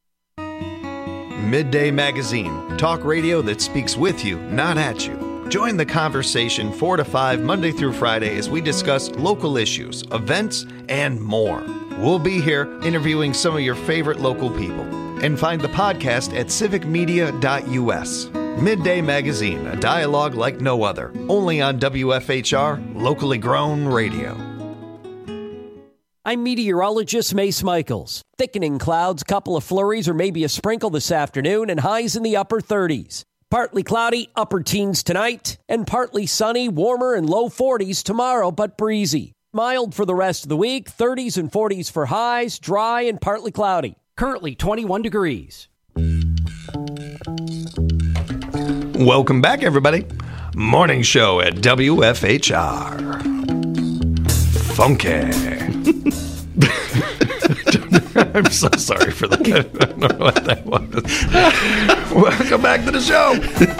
Midday Magazine. Talk radio that speaks with you, not at you. Join the conversation four to five Monday through Friday as we discuss local issues, events, and more. We'll be here interviewing some of your favorite local people. and find the podcast at civic media dot u s. Midday Magazine, a dialogue like no other. Only on W F H R, locally grown radio. I'm meteorologist Mace Michaels. Thickening clouds, couple of flurries, or maybe a sprinkle this afternoon, and highs in the upper thirties. Partly cloudy, upper teens tonight, and partly sunny, warmer and low forties tomorrow, but breezy. Mild for the rest of the week, thirties and forties for highs, dry and partly cloudy. Currently twenty-one degrees. Welcome back, everybody. Morning show at W F H R. Funky. I'm so sorry for that. I don't know what that was. Welcome back to the show.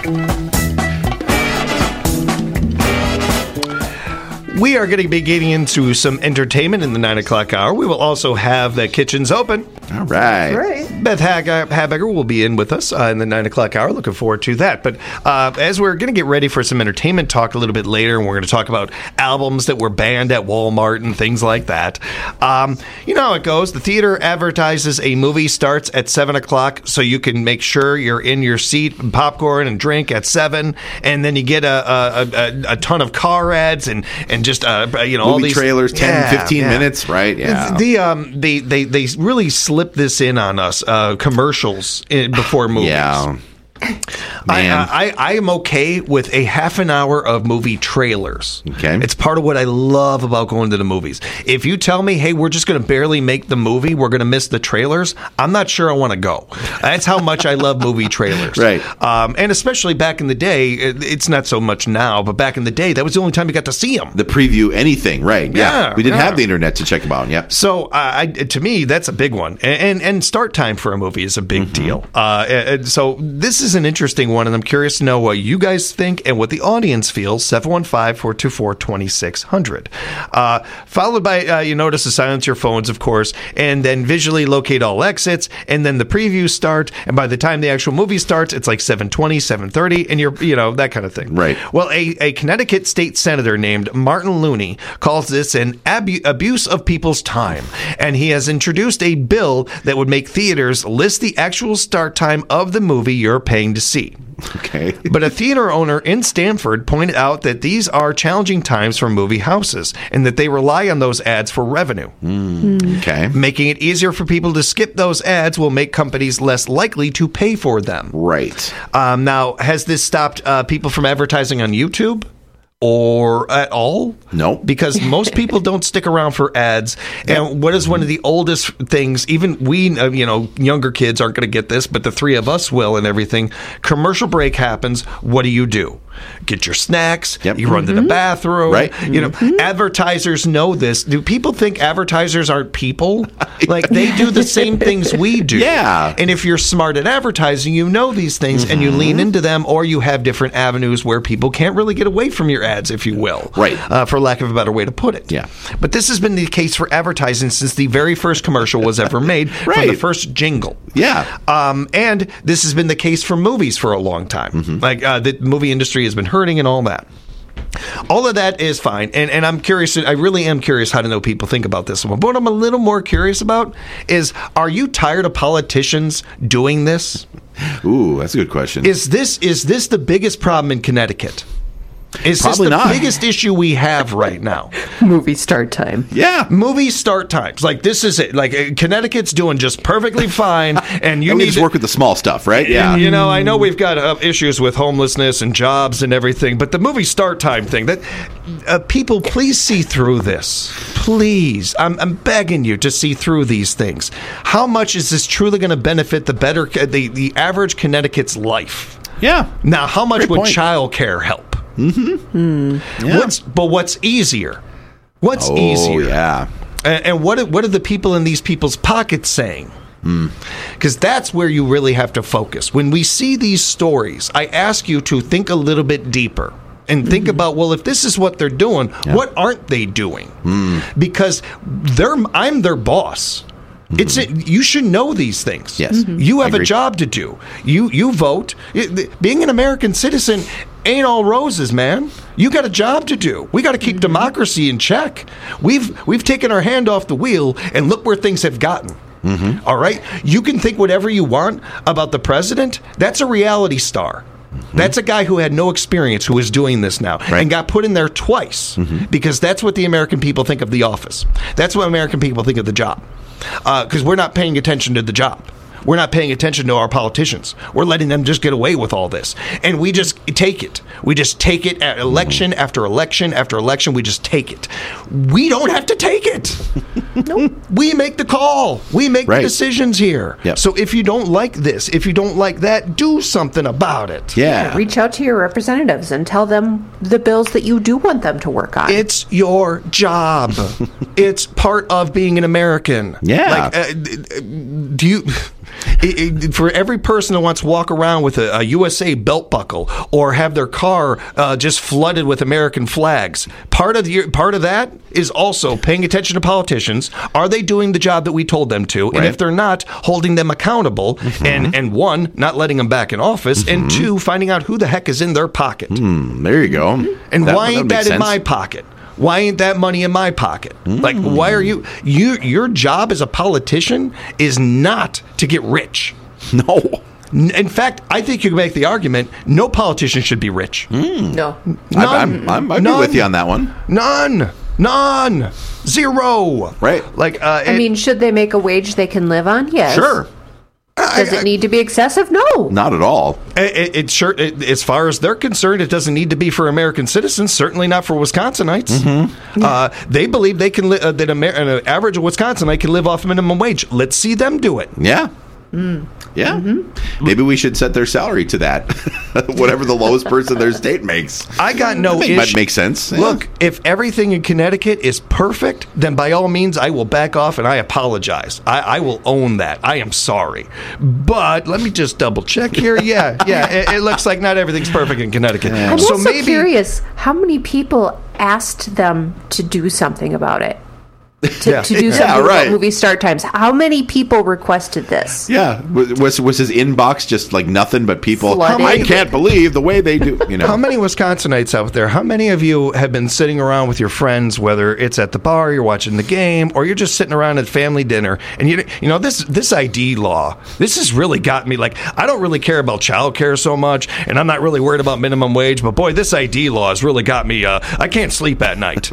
We are going to be getting into some entertainment in the nine o'clock hour. We will also have the kitchens open. All right. Great. Beth Hag- Habegger will be in with us uh, in the nine o'clock hour. Looking forward to that. But uh, as we're going to get ready for some entertainment talk a little bit later, and we're going to talk about albums that were banned at Walmart and things like that. Um, you know how it goes. The theater advertises a movie starts at seven o'clock, so you can make sure you're in your seat, and popcorn and drink at seven, and then you get a, a, a, a ton of car ads and, and just uh, you know movie all these trailers, ten, yeah, fifteen yeah. minutes, right? Yeah. The um they they they really slip this in on us uh, commercials in, before movies. Yeah. I, I I am okay with a half an hour of movie trailers. Okay. It's part of what I love about going to the movies. If you tell me, hey, we're just going to barely make the movie, we're going to miss the trailers, I'm not sure I want to go. That's how much I love movie trailers. Right. Um, and especially back in the day, it, it's not so much now, but back in the day, that was the only time you got to see them. The preview, anything, right? Yeah. Yeah, we didn't yeah. have the internet to check them out. Yeah. So, uh, I, to me, that's a big one. And, and, and start time for a movie is a big Mm-hmm. deal. Uh, and so, this is an interesting one, and I'm curious to know what you guys think and what the audience feels. seven one five, four two four, two six zero zero. Uh, followed by, uh, you notice to silence your phones, of course, and then visually locate all exits, and then the previews start, and by the time the actual movie starts, it's like seven twenty, seven thirty, and you're, you know, that kind of thing. Right. Well, a, a Connecticut state senator named Martin Looney calls this an abu- abuse of people's time, and he has introduced a bill that would make theaters list the actual start time of the movie you're paying to see. Okay. But a theater owner in Stamford pointed out that these are challenging times for movie houses and that they rely on those ads for revenue. Mm. Okay. Making it easier for people to skip those ads will make companies less likely to pay for them. Right. Um, now, has this stopped uh, people from advertising on YouTube? Or at all? No. Because most people don't stick around for ads. And what is one of the oldest things, even we, uh, you know, younger kids aren't going to get this, but the three of us will and everything. Commercial break happens. What do you do? Get your snacks. Yep. You run Mm-hmm. to the bathroom. Right. You know, mm-hmm. Advertisers know this. Do people think advertisers aren't people? Like, they do the same things we do. Yeah. And if you're smart at advertising, you know these things Mm-hmm. and you lean into them, or you have different avenues where people can't really get away from your ads, if you will. Right. Uh, for lack of a better way to put it. Yeah. But this has been the case for advertising since the very first commercial was ever made, Right. from the first jingle. Yeah. Um, and this has been the case for movies for a long time. Mm-hmm. Like, uh, the movie industry has been hurting and all that. All of that is fine, and and I'm curious. I really am curious how to know people think about this one. But what I'm a little more curious about is: are you tired of politicians doing this? Ooh, that's a good question. Is this is this the biggest problem in Connecticut? Is Probably this the not. biggest issue we have right now? Movie start time. Yeah. Movie start times. Like, this is it. Like, uh, Connecticut's doing just perfectly fine, and you and we need just to work with the small stuff, right? Yeah. You know, I know we've got uh, issues with homelessness and jobs and everything, but the movie start time thing, that uh, people, please see through this. Please. I'm, I'm begging you to see through these things. How much is this truly going to benefit the better, the, the average Connecticut's life? Yeah. Now, how much Great would point. child care help? Mm-hmm. Yeah. What's, but what's easier? What's oh, easier? yeah. And, and what, what are the people in these people's pockets saying? Because that's where you really have to focus. When we see these stories, I ask you to think a little bit deeper and think Mm-hmm. about, well, if this is what they're doing, Yeah. what aren't they doing? Mm. Because they're, I'm their boss. It's a, you should know these things. Yes. Mhm. You I have a agree. job to do. You you vote. It- being an American citizen ain't all roses, man. You got a job to do. We got to keep democracy in check. We've we've taken our hand off the wheel, and look where things have gotten. Mm-hmm. All right? You can think whatever you want about the president. That's a reality star. Mm-hmm. That's a guy who had no experience who is doing this now right. and got put in there twice mm-hmm. because that's what the American people think of the office. That's what American people think of the job. Because uh, we're not paying attention to the job. We're not paying attention to our politicians. We're letting them just get away with all this. And we just take it. We just take it at election mm-hmm. after election after election. We just take it. We don't have to take it. Nope. We make the call. We make right. the decisions here. Yep. So if you don't like this, if you don't like that, do something about it. Yeah. yeah. Reach out to your representatives and tell them the bills that you do want them to work on. It's your job. It's part of being an American. Yeah. Like, uh, do you... It, it, for every person who wants to walk around with a, a U S A belt buckle or have their car uh, just flooded with American flags, part of the part of that is also paying attention to politicians. Are they doing the job that we told them to? Right. And if they're not, holding them accountable. Mm-hmm. And and one, not letting them back in office, mm-hmm. and two, finding out who the heck is in their pocket. Mm, there you go. And that, why ain't that, that in my pocket? Why ain't that money in my pocket? Mm. Like, why are you, you, your job as a politician is not to get rich. No. In fact, I think you can make the argument, no politician should be rich. Mm. No. None. I'm, I'm, I'm None. with you on that one. None. None. Zero. Right. Like, uh, I it, mean, should they make a wage they can live on? Yes. Sure. Does it need to be excessive? No. Not at all. It, it, it sure, it, as far as they're concerned, it doesn't need to be for American citizens. Certainly not for Wisconsinites. Mm-hmm. Yeah. Uh, they believe they can li- uh, that Amer- an average Wisconsinite can live off minimum wage. Let's see them do it. Yeah. Mm. Yeah. Mm-hmm. Maybe we should set their salary to that. Whatever the lowest person in their state makes. I got no issue. Might make sense. Look, yeah. if everything in Connecticut is perfect, then by all means, I will back off and I apologize. I, I will own that. I am sorry. But let me just double check here. Yeah, yeah. It, it looks like not everything's perfect in Connecticut. Yeah. I'm so also maybe, curious how many people asked them to do something about it. To, yeah. to do something yeah, right. about movie start times. How many people requested this? Yeah. Was was his inbox just like nothing but people? Flooded. I can't believe the way they do. You know. How many Wisconsinites out there, how many of you have been sitting around with your friends, whether it's at the bar, you're watching the game, or you're just sitting around at family dinner, and you you know, this this I D law, this has really got me. Like, I don't really care about childcare so much, and I'm not really worried about minimum wage, but boy, this I D law has really got me. Uh, I can't sleep at night.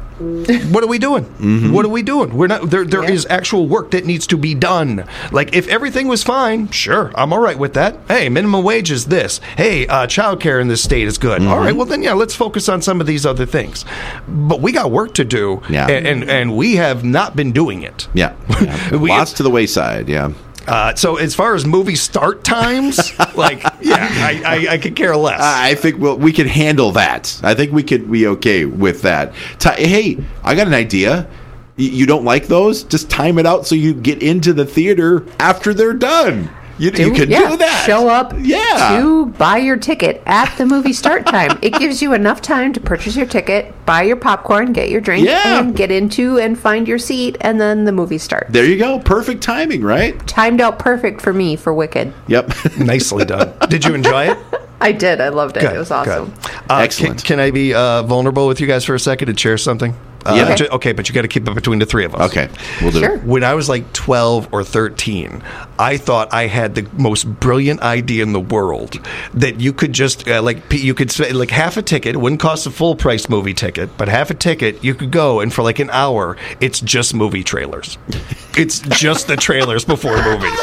What are we doing? Mm-hmm. What are we doing? We're not there. There yeah. is actual work that needs to be done. Like, if everything was fine, sure, I'm all right with that. Hey, minimum wage is this. Hey, uh, childcare in this state is good. Mm-hmm. All right, well then, yeah, let's focus on some of these other things. But we got work to do, yeah. and, and and we have not been doing it. Yeah, yeah. we, lots to the wayside. Yeah. Uh, so as far as movie start times, like, yeah, I, I, I could care less. I think we'll, we can handle that. I think we could be okay with that. T- hey, I got an idea. Y- you don't like those? Just time it out so you get into the theater after they're done. You, do, you can yeah. do that. Show up yeah. to buy your ticket at the movie start time. It gives you enough time to purchase your ticket, buy your popcorn, get your drink, yeah. and get into and find your seat, and then the movie starts. There you go. Perfect timing, right? Timed out perfect for me for Wicked. Yep. Nicely done. Did you enjoy it? I did. I loved it. Good, it was awesome. Uh, Excellent. Can, can I be uh, vulnerable with you guys for a second and share something? Uh, yeah. Okay. okay, but you got to keep it between the three of us. Okay, we'll do sure. it. When I was like twelve or thirteen, I thought I had the most brilliant idea in the world that you could just uh, like you could spend like half a ticket. It wouldn't cost a full price movie ticket, but half a ticket you could go, and for like an hour, it's just movie trailers. It's just the trailers before movies.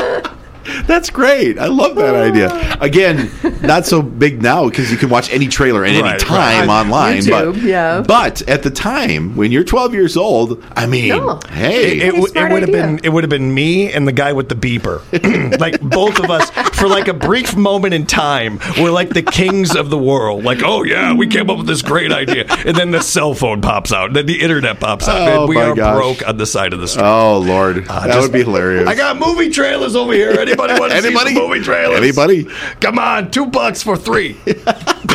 That's great. I love that idea. Again, not so big now because you can watch any trailer at right, any time right. online. YouTube, but, yeah. but at the time, when you're twelve years old, I mean, no. hey. It, it, it would have idea. been it would have been me and the guy with the beeper. Like, both of us, for like a brief moment in time, we're like the kings of the world. Like, oh yeah, we came up with this great idea. And then the cell phone pops out. And then the internet pops out. Oh, and we my are gosh. broke on the side of the street. Oh, Lord. Uh, that just, would be hilarious. I got movie trailers over here. Anybody want to see some movie trailers? Anybody? Come on, two bucks for three.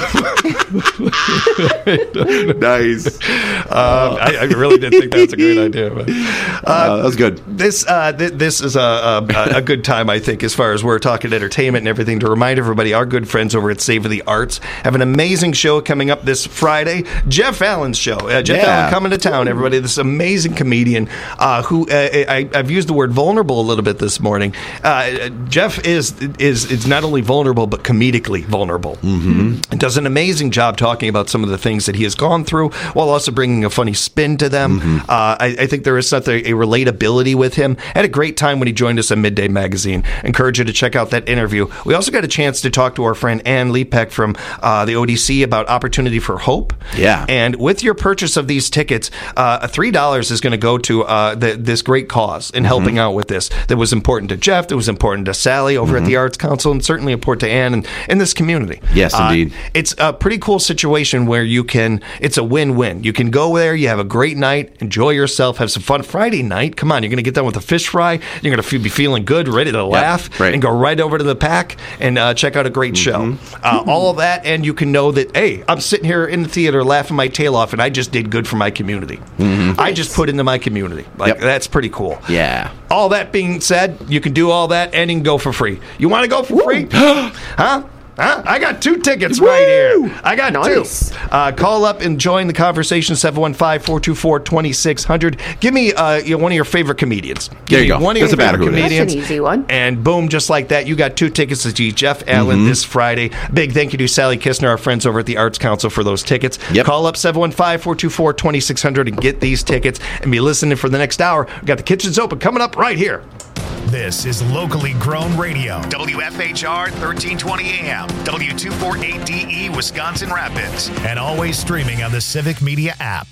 Nice. Uh, I, I really did think that was a great idea. But, uh, uh, that was good. This uh, th- this is a, a, a good time, I think, as far as we're talking entertainment and everything. To remind everybody, our good friends over at Savor the Arts have an amazing show coming up this Friday. Jeff Allen's show. Uh, Jeff Yeah. Allen coming to town, everybody. This amazing comedian uh, who uh, I, I've used the word vulnerable a little bit this morning. Uh, Jeff is is is not only vulnerable but comedically vulnerable. Mm-hmm. And does an amazing job talking about some of the things that he has gone through while also bringing a funny spin to them. Mm-hmm. Uh, I, I think there is such a, a relatability with him. I had a great time when he joined us at Midday Magazine. Encourage you to check out that interview. We also got a chance to talk to our friend Ann Lepek from uh, the O D C about Opportunity for Hope. Yeah. And with your purchase of these tickets, uh, three dollars is going to go to uh, the, this great cause in helping Mm-hmm. out with this. That was important to Jeff, that was important to Sally over Mm-hmm. at the Arts Council, and certainly important to Ann and in this community. Yes, Uh, indeed. It's a pretty cool situation where you can, it's a win-win. You can go there, you have a great night, enjoy yourself, have some fun. Friday night, come on, you're going to get done with a fish fry, you're going to be feeling good, ready to laugh, right. and go right over to the pack and uh, check out a great Mm-hmm. show. Uh, all of that, and you can know that, hey, I'm sitting here in the theater laughing my tail off, and I just did good for my community. Mm-hmm. I just put into my community. Like, Yep. that's pretty cool. Yeah. All that being said, you can do all that and you can go for free. You want to go for free? Huh? Huh? I got two tickets Woo! right here. I got Nice. two. Uh, call up and join the conversation, seven one five, four two four, two six zero zero. Give me uh, you know, one of your favorite comedians. Give There you me go. One of your Doesn't matter favorite who it is. comedians. That's an easy one. And boom, just like that, you got two tickets to see Jeff Allen Mm-hmm. this Friday. Big thank you to Sally Kistner, our friends over at the Arts Council, for those tickets. Yep. Call up seven one five, four two four, two six zero zero and get these tickets and be listening for the next hour. We've got the kitchens open coming up right here. This is locally grown radio. W F H R thirteen twenty A M, W two forty-eight D E, Wisconsin Rapids, and always streaming on the Civic Media app.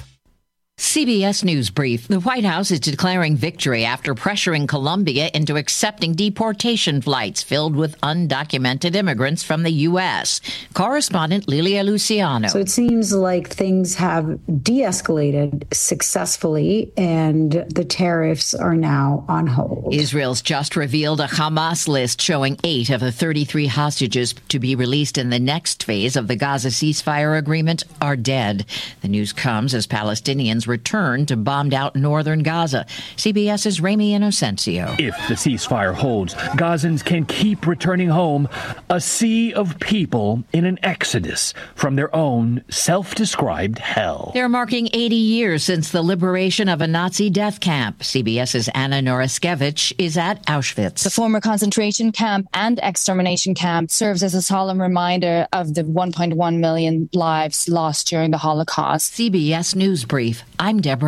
C B S News Brief. The White House is declaring victory after pressuring Colombia into accepting deportation flights filled with undocumented immigrants from the U S. Correspondent Lilia Luciano. So it seems like things have de-escalated successfully and the tariffs are now on hold. Israel's just revealed a Hamas list showing eight of the thirty-three hostages to be released in the next phase of the Gaza ceasefire agreement are dead. The news comes as Palestinians return to bombed-out northern Gaza. CBS's Rami Inocencio. If the ceasefire holds, Gazans can keep returning home, a sea of people in an exodus from their own self-described hell. They're marking eighty years since the liberation of a Nazi death camp. CBS's Anna Noriskevich is at Auschwitz. The former concentration camp and extermination camp serves as a solemn reminder of the one point one million lives lost during the Holocaust. C B S News Brief. I'm Deborah